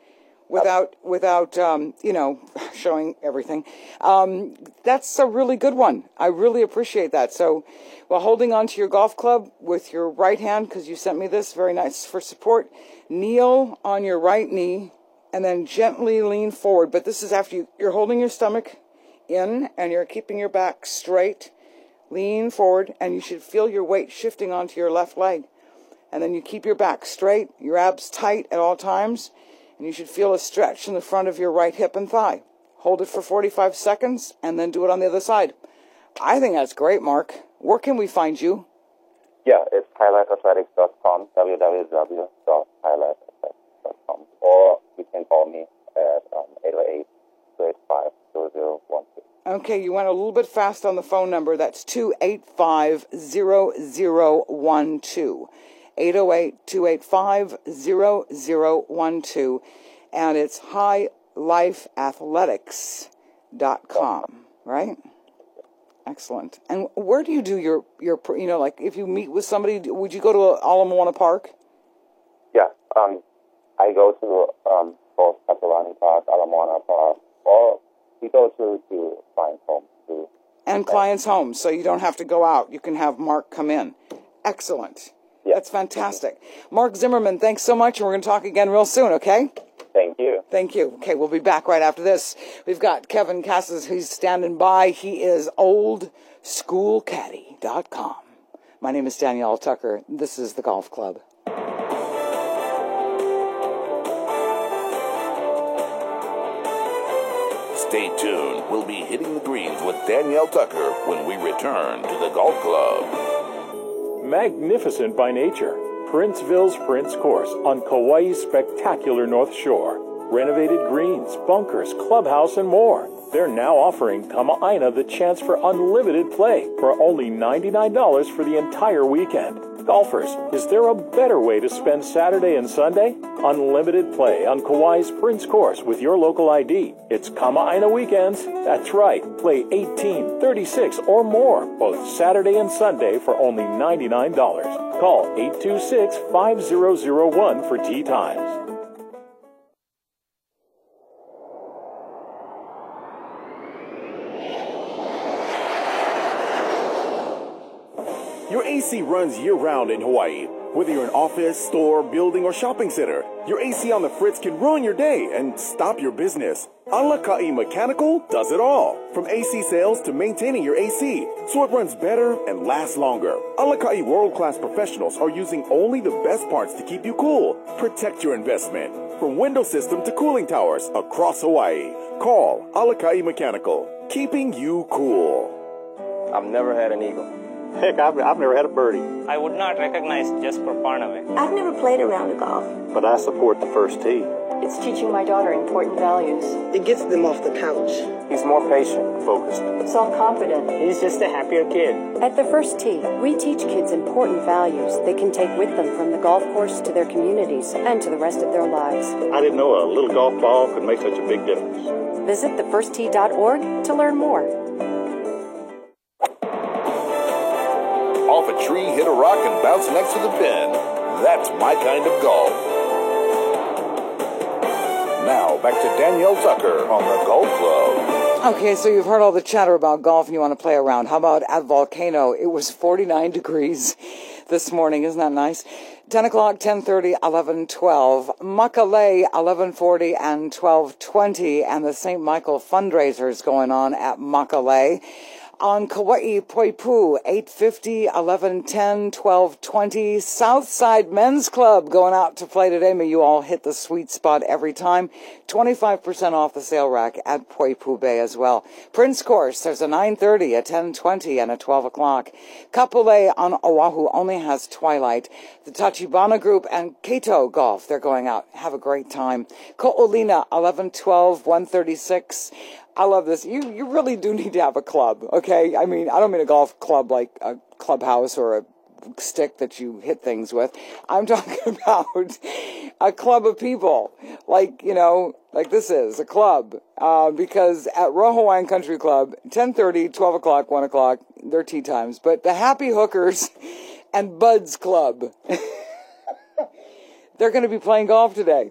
without, without um, you know, showing everything. Um, that's a really good one. I really appreciate that. So while holding on to your golf club with your right hand, because you sent me this, very nice for support, kneel on your right knee and then gently lean forward. But this is after you, you're holding your stomach in and you're keeping your back straight. Lean forward, and you should feel your weight shifting onto your left leg. And then you keep your back straight, your abs tight at all times, and you should feel a stretch in the front of your right hip and thigh. Hold it for forty-five seconds, and then do it on the other side. I think that's great, Mark. Where can we find you?
Yeah, it's highlight athletics dot com, w w w dot highlight athletics dot com. Or you can call me at um, eight oh eight, two eight five, zero zero one two.
Okay, you went a little bit fast on the phone number. That's two eight five, zero zero one two. eight oh eight, two eight five, zero zero one two. And it's high life athletics dot com, right? Excellent. And where do you do your, your, you know, like if you meet with somebody, would you go to Ala Moana Park?
Yeah, um, I go to um, both Katalani Park, Ala Moana Park, or we go to, to clients' homes too.
And clients' homes, so you don't have to go out. You can have Mark come in. Excellent. Yeah. That's fantastic. Mark Zimmerman, thanks so much, and we're going to talk again real soon, okay?
Thank you.
Thank you. Okay, we'll be back right after this. We've got Kevin Cassis, who's standing by. He is old school caddy dot com. My name is Danielle Tucker. This is the Golf Club.
Stay tuned. We'll be hitting the greens with Danielle Tucker when we return to the Golf Club.
Magnificent by nature, Princeville's Prince Course on Kauai's spectacular North Shore. Renovated greens, bunkers, clubhouse, and more. They're now offering Kama'aina the chance for unlimited play for only ninety-nine dollars for the entire weekend. Golfers, is there a better way to spend Saturday and Sunday? Unlimited play on Kauai's Prince Course with your local I D. It's Kama'aina weekends. That's right. Play eighteen, thirty-six, or more both Saturday and Sunday for only ninety-nine dollars. Call eight two six, five zero zero one for tee times.
Your A C runs year-round in Hawaii. Whether you're an office, store, building, or shopping center, your A C on the fritz can ruin your day and stop your business. Alakai Mechanical does it all. From A C sales to maintaining your A C, so it runs better and lasts longer. Alakai world-class professionals are using only the best parts to keep you cool. Protect your investment. From window system to cooling towers across Hawaii. Call Alakai Mechanical, keeping you cool.
I've never had an eagle.
Heck, I've, I've never had a birdie.
I would not recognize just for Parnaway.
I've never played a round of golf.
But I support the first tee.
It's teaching my daughter important values.
It gets them off the couch.
He's more patient, focused.
Self-confident.
He's just a happier kid.
At the First Tee, we teach kids important values they can take with them from the golf course to their communities and to the rest of their lives.
I didn't know a little golf ball could make such a big difference.
Visit the first tee dot org to learn more.
Off a tree, hit a rock, and bounce next to the pin. That's my kind of golf. Now, back to Danielle Tucker on the Golf Club.
Okay, so you've heard all the chatter about golf and you want to play around. How about at Volcano? It was forty-nine degrees this morning. Isn't that nice? ten o'clock, ten thirty, eleven twelve. Makalei, eleven forty and twelve twenty. And the Saint Michael fundraiser is going on at Makalei. On Kauai Poipu, eight fifty, eleven ten, twelve twenty. Southside Men's Club going out to play today. May you all hit the sweet spot every time. twenty-five percent off the sale rack at Poipu Bay as well. Prince Course, there's a nine thirty, a ten twenty, and a twelve o'clock. Kapolei on Oahu only has twilight. The Tachibana Group and Kato Golf, they're going out. Have a great time. Ko'olina, eleven twelve, one thirty-six. I love this. You you really do need to have a club, okay? I mean, I don't mean a golf club like a clubhouse or a stick that you hit things with. I'm talking about a club of people, like, you know, like this is, a club. Uh, because at Royal Hawaiian Country Club, ten thirty, twelve o'clock, one o'clock, they're tea times. But the Happy Hookers and Buds Club, they're going to be playing golf today.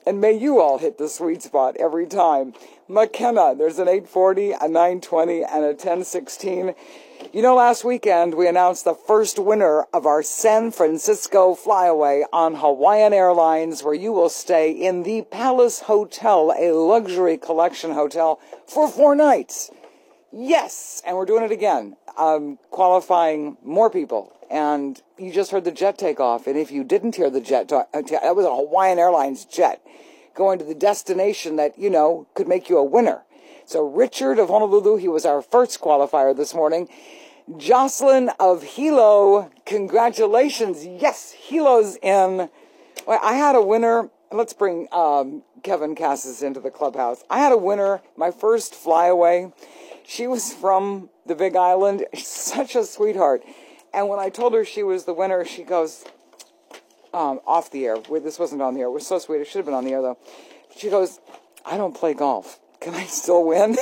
And may you all hit the sweet spot every time. McKenna, there's an eight forty, a nine twenty, and a ten sixteen. You know, last weekend we announced the first winner of our San Francisco flyaway on Hawaiian Airlines, where you will stay in the Palace Hotel, a luxury collection hotel, for four nights. Yes, and we're doing it again, um, qualifying more people. And you just heard the jet take off, and if you didn't hear the jet, ta- that was a Hawaiian Airlines jet going to the destination that, you know, could make you a winner. So Richard of Honolulu, he was our first qualifier this morning. Jocelyn of Hilo, congratulations. Yes, Hilo's in. Well, I had a winner. Let's bring um, Kevin Cassis into the clubhouse. I had a winner, my first flyaway. She was from the Big Island. She's such a sweetheart. And when I told her she was the winner, she goes, um, off the air. This wasn't on the air. It was so sweet. It should have been on the air, though. She goes, I don't play golf. Can I still win?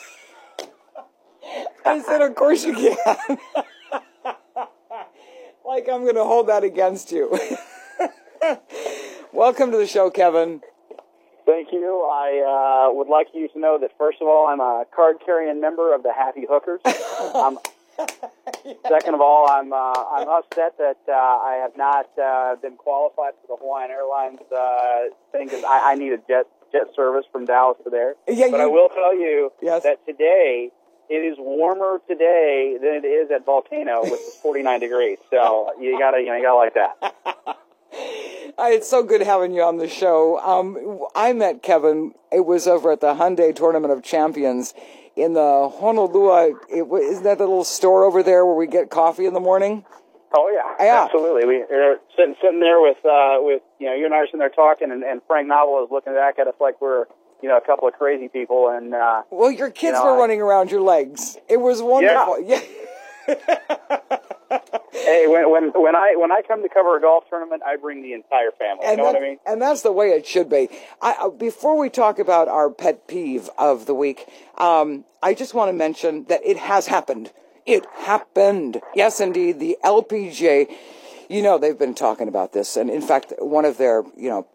I said, of course you can. Like I'm going to hold that against you. Welcome to the show, Kevin.
Thank you. I uh, would like you to know that, first of all, I'm a card-carrying member of the Happy Hookers. um, second of all, I'm uh, I'm upset that uh, I have not uh, been qualified for the Hawaiian Airlines uh, thing, because I, I need a jet jet service from Dallas to there.
Yeah,
but
you,
I will tell you
yes.
that today, it is warmer today than it is at Volcano, which is forty-nine degrees. So you gotta, you know, you gotta like that.
Uh, it's so good having you on the show. Um, I met Kevin. It was over at the Hyundai Tournament of Champions in the Honolulu. It, isn't that the little store over there where we get coffee in the morning?
Oh yeah,
yeah.
Absolutely. We are sitting sitting there with uh, with you know you and I are sitting there talking, and, and Frank Novel is looking back at us like we're you know a couple of crazy people. And uh,
well, your kids
you know,
were running around your legs. It was wonderful.
Yeah. yeah. Hey, when when when I when I come to cover a golf tournament, I bring the entire family.
And
you know
that,
what I mean?
And that's the way it should be. I, uh, before we talk about our pet peeve of the week, um, I just want to mention that it has happened. It happened. Yes, indeed. The L P G A, you know, they've been talking about this. And in fact, one of their, you know,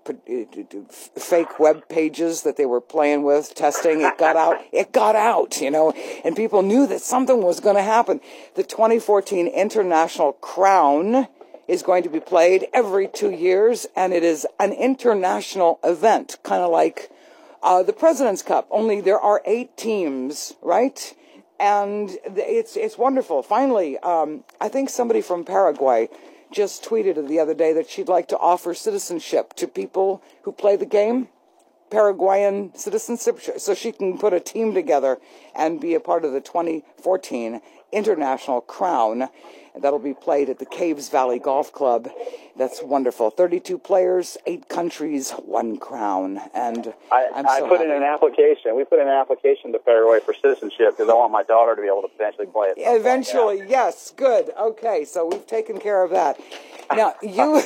fake web pages that they were playing with, testing, it got out. It got out, you know, and people knew that something was going to happen. The twenty fourteen International Crown is going to be played every two years, and it is an international event, kind of like uh, the President's Cup, only there are eight teams, right? And it's it's wonderful. Finally, um, I think somebody from Paraguay just tweeted the other day that she'd like to offer citizenship to people who play the game, Paraguayan citizenship, so she can put a team together and be a part of the twenty fourteen International Crown. That'll be played at the Caves Valley Golf Club. That's wonderful. thirty-two players, eight countries, one crown. And
I,
I'm
I
so
put
happy.
in an application. We put in an application to Paraguay for citizenship because I want my daughter to be able to potentially play it.
Eventually, yes. Good. Okay, so we've taken care of that. Now, you,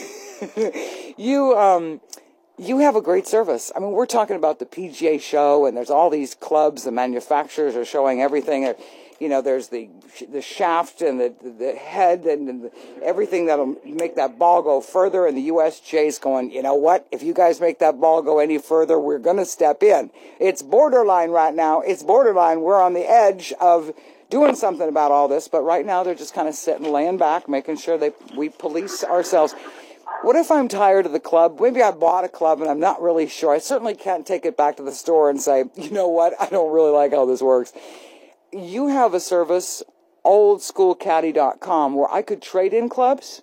you, um, you have a great service. I mean, we're talking about the P G A show, and there's all these clubs. The manufacturers are showing everything. You know, there's the the shaft and the the head and the, everything that'll make that ball go further. And the U S J is going, you know what? If you guys make that ball go any further, we're going to step in. It's borderline right now. It's borderline. We're on the edge of doing something about all this. But right now, they're just kind of sitting, laying back, making sure they we police ourselves. What if I'm tired of the club? Maybe I bought a club and I'm not really sure. I certainly can't take it back to the store and say, you know what? I don't really like how this works. You have a service, old school caddy dot com, where I could trade in clubs?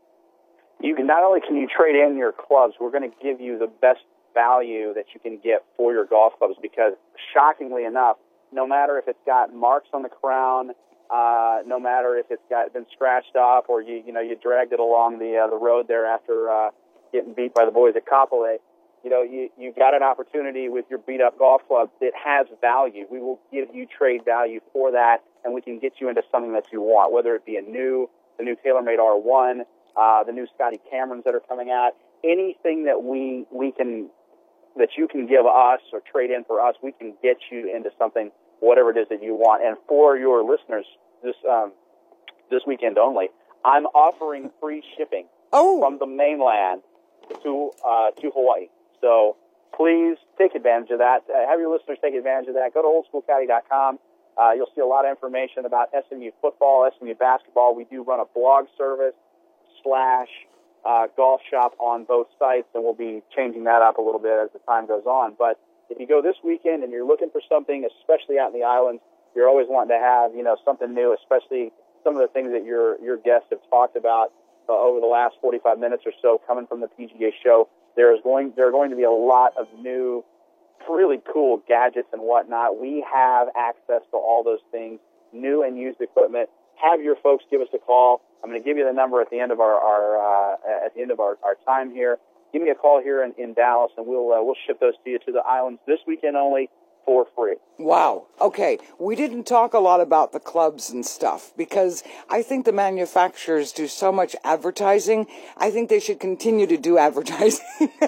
You can not only can you trade in your clubs, we're going to give you the best value that you can get for your golf clubs, because shockingly enough, no matter if it's got marks on the crown, uh, no matter if it's got been scratched off or you you know you dragged it along the uh, the road there after uh, getting beat by the boys at Kapolei, you know, you, you got an opportunity with your beat-up golf club that has value. We will give you trade value for that, and we can get you into something that you want, whether it be a new, the new TaylorMade R one, uh, the new Scotty Camerons that are coming out, anything that we we can, that you can give us or trade in for us, we can get you into something, whatever it is that you want. And for your listeners, this um, this weekend only, I'm offering free shipping
oh.
from the mainland to uh, to Hawaii. So please take advantage of that. Uh, have your listeners take advantage of that. Go to old school caddy dot com. Uh, you'll see a lot of information about S M U football, S M U basketball. We do run a blog service slash uh, golf shop on both sites, and we'll be changing that up a little bit as the time goes on. But if you go this weekend and you're looking for something, especially out in the islands, you're always wanting to have, you know, something new, especially some of the things that your your guests have talked about uh, over the last forty-five minutes or so coming from the P G A show. There is going there are going to be a lot of new, really cool gadgets and whatnot. We have access to all those things, new and used equipment. Have your folks give us a call. I'm going to give you the number at the end of our, our uh, at the end of our, our time here. Give me a call here in, in Dallas, and we'll uh, we'll ship those to you to the islands this weekend only for free.
Wow. Okay. We didn't talk a lot about the clubs and stuff because I think the manufacturers do so much advertising. I think they should continue to do advertising.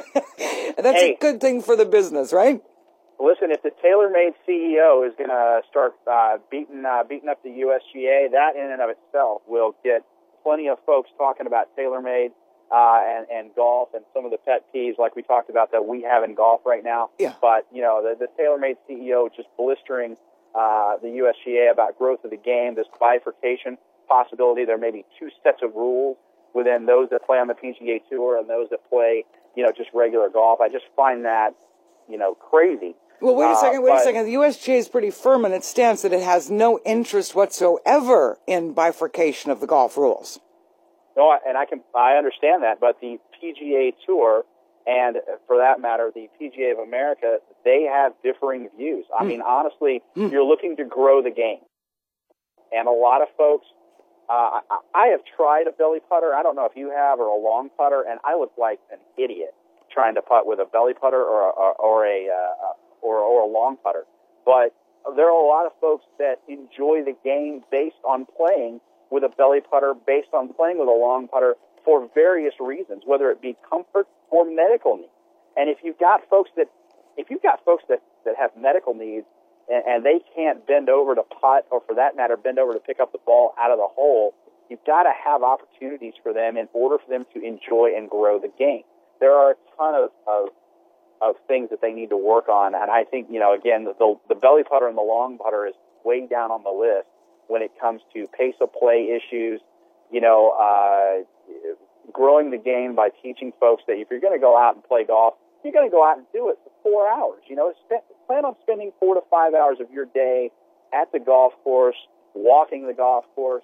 That's
hey,
a good thing for the business, right?
Listen, if the TaylorMade C E O is going to start uh, beating uh, beating up the U S G A, that in and of itself will get plenty of folks talking about TaylorMade uh, and, and golf and some of the pet peeves like we talked about that we have in golf right now.
Yeah.
But, you know, the, the TaylorMade C E O just blistering uh, the U S G A about growth of the game, this bifurcation possibility. There may be two sets of rules within those that play on the P G A Tour and those that play, you know, just regular golf. I just find that, you know, crazy.
Well, wait a second, wait
uh,
a second. The U S G A is pretty firm in its stance that it has no interest whatsoever in bifurcation of the golf rules.
No, and I can I understand that, but the P G A Tour and, for that matter, the P G A of America, they have differing views. I mm. mean, honestly, mm. you're looking to grow the game, and a lot of folks. Uh, I, I have tried a belly putter. I don't know if you have, or a long putter, and I look like an idiot trying to putt with a belly putter or a, or a uh, or, or a long putter. But there are a lot of folks that enjoy the game based on playing with a belly putter, based on playing with a long putter for various reasons, whether it be comfort or medical needs. And if you've got folks that if you've got folks that, that have medical needs and, and they can't bend over to putt, or for that matter, bend over to pick up the ball out of the hole, you've got to have opportunities for them in order for them to enjoy and grow the game. There are a ton of, of of things that they need to work on, and I think, you know, again, the, the belly putter and the long putter is way down on the list when it comes to pace of play issues, you know, uh, growing the game by teaching folks that if you're going to go out and play golf, you're going to go out and do it for four hours. You know, spend, plan on spending four to five hours of your day at the golf course, walking the golf course,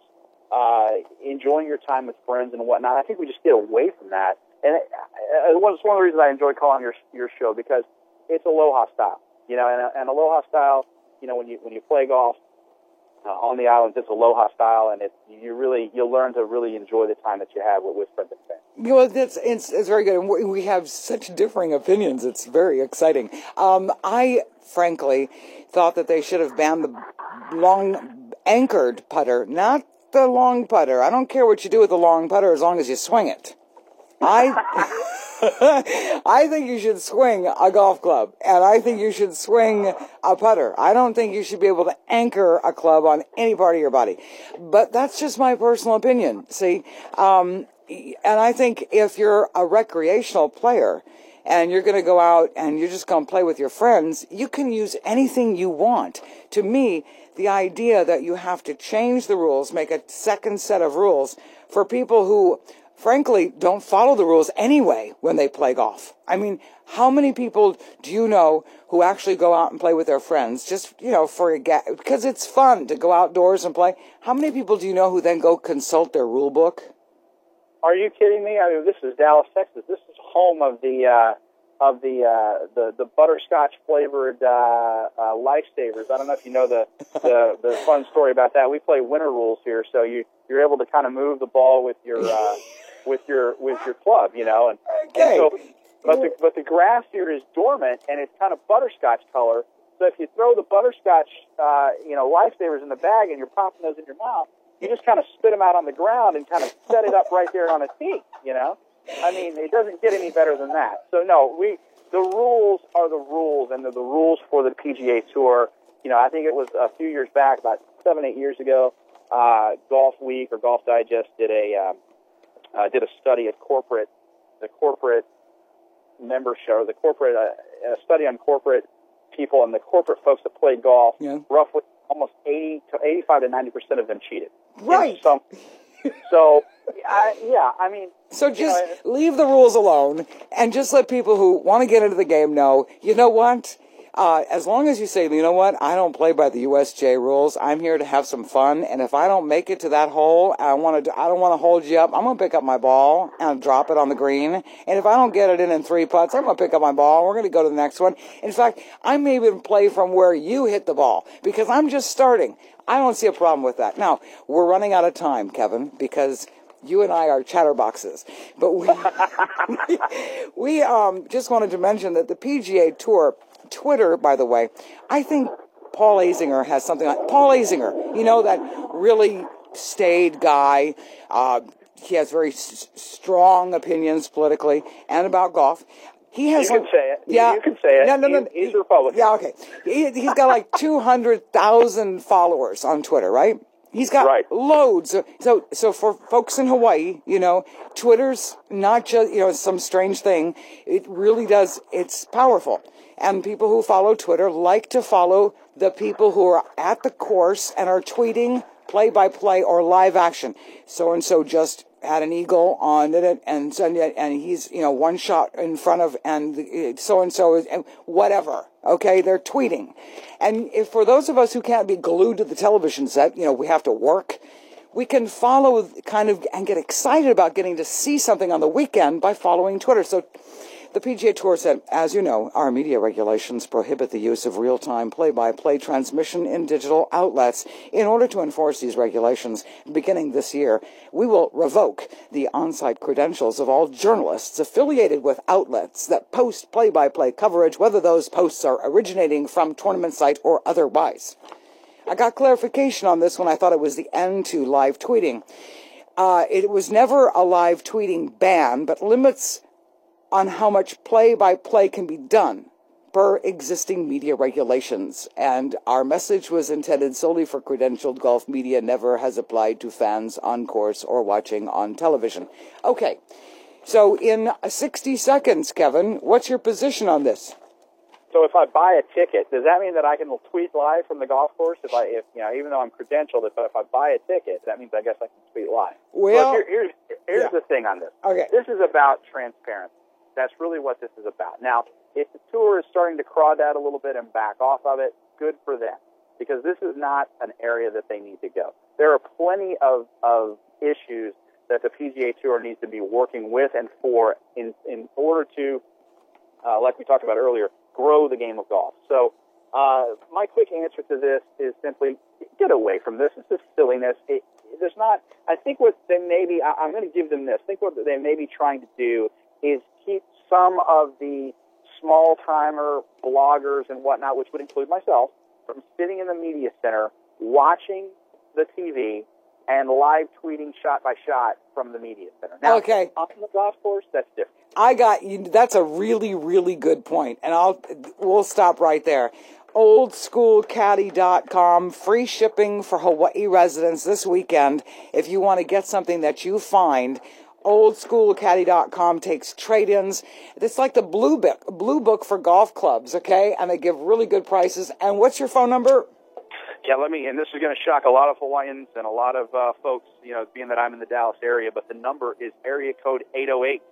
uh, enjoying your time with friends and whatnot. I think we just get away from that. And it, it was one of the reasons I enjoy calling your your show, because it's aloha style, you know, and, and aloha style, you know, when you when you play golf uh, on the islands, it's aloha style, and it's you really you'll learn to really enjoy the time that you have with, with friends and family.
Well, that's it's, it's very good, and we, we have such differing opinions. It's very exciting. Um, I frankly thought that they should have banned the long anchored putter, not the long putter. I don't care what you do with the long putter as long as you swing it. I I think you should swing a golf club, and I think you should swing a putter. I don't think you should be able to anchor a club on any part of your body. But that's just my personal opinion, see? Um, and I think if you're a recreational player and you're going to go out and you're just going to play with your friends, you can use anything you want. To me, the idea that you have to change the rules, make a second set of rules for people who, frankly, don't follow the rules anyway when they play golf. I mean, how many people do you know who actually go out and play with their friends just, you know, for a ga- because it's fun to go outdoors and play? How many people do you know who then go consult their rule book?
Are you kidding me? I mean, this is Dallas, Texas. This is home of the uh, of the uh, the the butterscotch flavored uh, uh, lifesavers. I don't know if you know the, the the fun story about that. We play winter rules here, so you you're able to kind of move the ball with your uh, with your with your club, you know. And,
okay.
and so, but the but the grass here is dormant and it's kind of butterscotch color. So if you throw the butterscotch, uh, you know, lifesavers in the bag and you're popping those in your mouth, you just kind of spit them out on the ground and kind of set it up right there on a tee, you know. I mean, it doesn't get any better than that. So no, we the rules are the rules, and they're the rules for the P G A Tour. You know, I think it was a few years back, about seven, eight years ago, uh, Golf Week or Golf Digest did a um, uh, did a study of corporate the corporate membership or the corporate uh, a study on corporate people and the corporate folks that play golf.
Yeah.
Roughly almost eighty to eighty-five to ninety percent of them cheated.
Right.
Some, so, I, yeah, I mean.
So just
you know,
leave the rules alone and just let people who want to get into the game know, you know what? Uh, as long as you say, you know what, I don't play by the U S J rules. I'm here to have some fun, and if I don't make it to that hole, I want to. I don't want to hold you up. I'm going to pick up my ball and drop it on the green. And if I don't get it in in three putts, I'm going to pick up my ball. We're going to go to the next one. In fact, I may even play from where you hit the ball because I'm just starting. I don't see a problem with that. Now, we're running out of time, Kevin, because you and I are chatterboxes. But we, we um, just wanted to mention that the P G A Tour Twitter, by the way, I think Paul Azinger has something like Paul Azinger, you know, that really staid guy. Uh, he has very s- strong opinions politically and about golf. He has
you
like,
can say it.
Yeah,
you can say it.
No, no, no.
He, he's a Republican.
Yeah, okay. He, he's got like two hundred thousand followers on Twitter, right? He's got
right.
loads. Of, so, so for folks in Hawaii, you know, Twitter's not just, you know, some strange thing. It really does. It's powerful. And people who follow Twitter like to follow the people who are at the course and are tweeting play-by-play or live action. So-and-so just had an eagle on it, and and he's, you know, one shot in front of, and so-and-so is, whatever. Okay, they're tweeting. And if for those of us who can't be glued to the television set, you know, we have to work, we can follow kind of and get excited about getting to see something on the weekend by following Twitter. So the P G A Tour said, as you know, our media regulations prohibit the use of real-time play-by-play transmission in digital outlets. In order to enforce these regulations, beginning this year, we will revoke the on-site credentials of all journalists affiliated with outlets that post play-by-play coverage, whether those posts are originating from tournament site or otherwise. I got clarification on this when I thought it was the end to live tweeting. Uh, it was never a live tweeting ban, but limits on how much play-by-play can be done per existing media regulations. And our message was intended solely for credentialed golf media, never has applied to fans on course or watching on television. Okay, so in sixty seconds, Kevin, what's your position on this?
So if I buy a ticket, does that mean that I can tweet live from the golf course? If I, if you know, even though I'm credentialed, if, if I buy a ticket, that means I guess I can tweet live.
Well,
Look, here, here's here's
yeah.
the thing on this.
Okay.
This is about transparency. That's really what this is about. Now, if the tour is starting to crawdad a little bit and back off of it, good for them, because this is not an area that they need to go. There are plenty of, of issues that the P G A Tour needs to be working with and for in, in order to, uh, like we talked about earlier, grow the game of golf. So uh, my quick answer to this is simply get away from this. It's just silliness. It, there's not, I think what they may be, I, I'm going to give them this, I think what they may be trying to do is keep some of the small-timer bloggers and whatnot, which would include myself, from sitting in the media center, watching the T V, and live tweeting shot by shot from the media center. Now,
okay.
on the golf course, that's different.
I got you. That's a really, really good point, and I'll we'll stop right there. old school caddy dot com, free shipping for Hawaii residents this weekend. If you want to get something that you find, old school caddy dot com takes trade-ins. It's like the blue book, blue book for golf clubs, okay? And they give really good prices. And what's your phone number?
Yeah, let me, and this is going to shock a lot of Hawaiians and a lot of uh, folks, you know, being that I'm in the Dallas area, but the number is area code eight oh eight,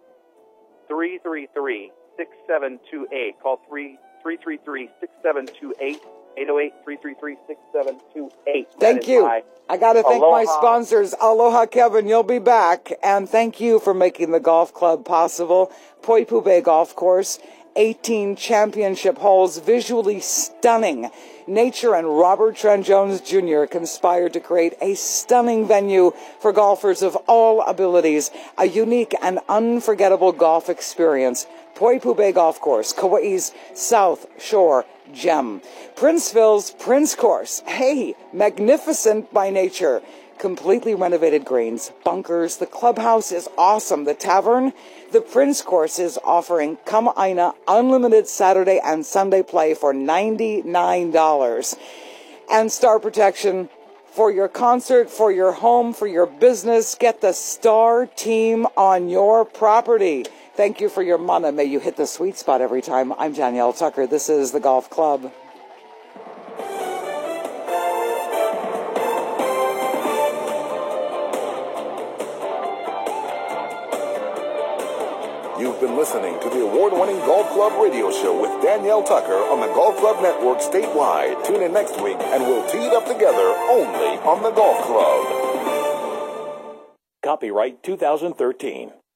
three three three, six seven two eight. Call three three three, six seven two eight, eight oh eight, three three three, six seven two eight.
Thank you. I got to thank
Aloha.
my sponsors. Aloha, Kevin. You'll be back. And thank you for making the golf club possible. Poipu Bay Golf Course, eighteen championship holes, visually stunning. Nature and Robert Trent Jones Junior conspired to create a stunning venue for golfers of all abilities, a unique and unforgettable golf experience. Poipu Bay Golf Course, Kauai's South Shore gem. Princeville's Prince Course, hey, magnificent by nature. Completely renovated greens, bunkers. The clubhouse is awesome. The tavern, the Prince Course is offering Kama'aina unlimited Saturday and Sunday play for ninety-nine dollars. And Star Protection for your concert, for your home, for your business. Get the Star Team on your property. Thank you for your mana. May you hit the sweet spot every time. I'm Danielle Tucker. This is the Golf Club.
You've been listening to the award-winning Golf Club radio show with Danielle Tucker on the Golf Club Network statewide. Tune in next week and we'll tee it up together only on the Golf Club.
Copyright two thousand thirteen.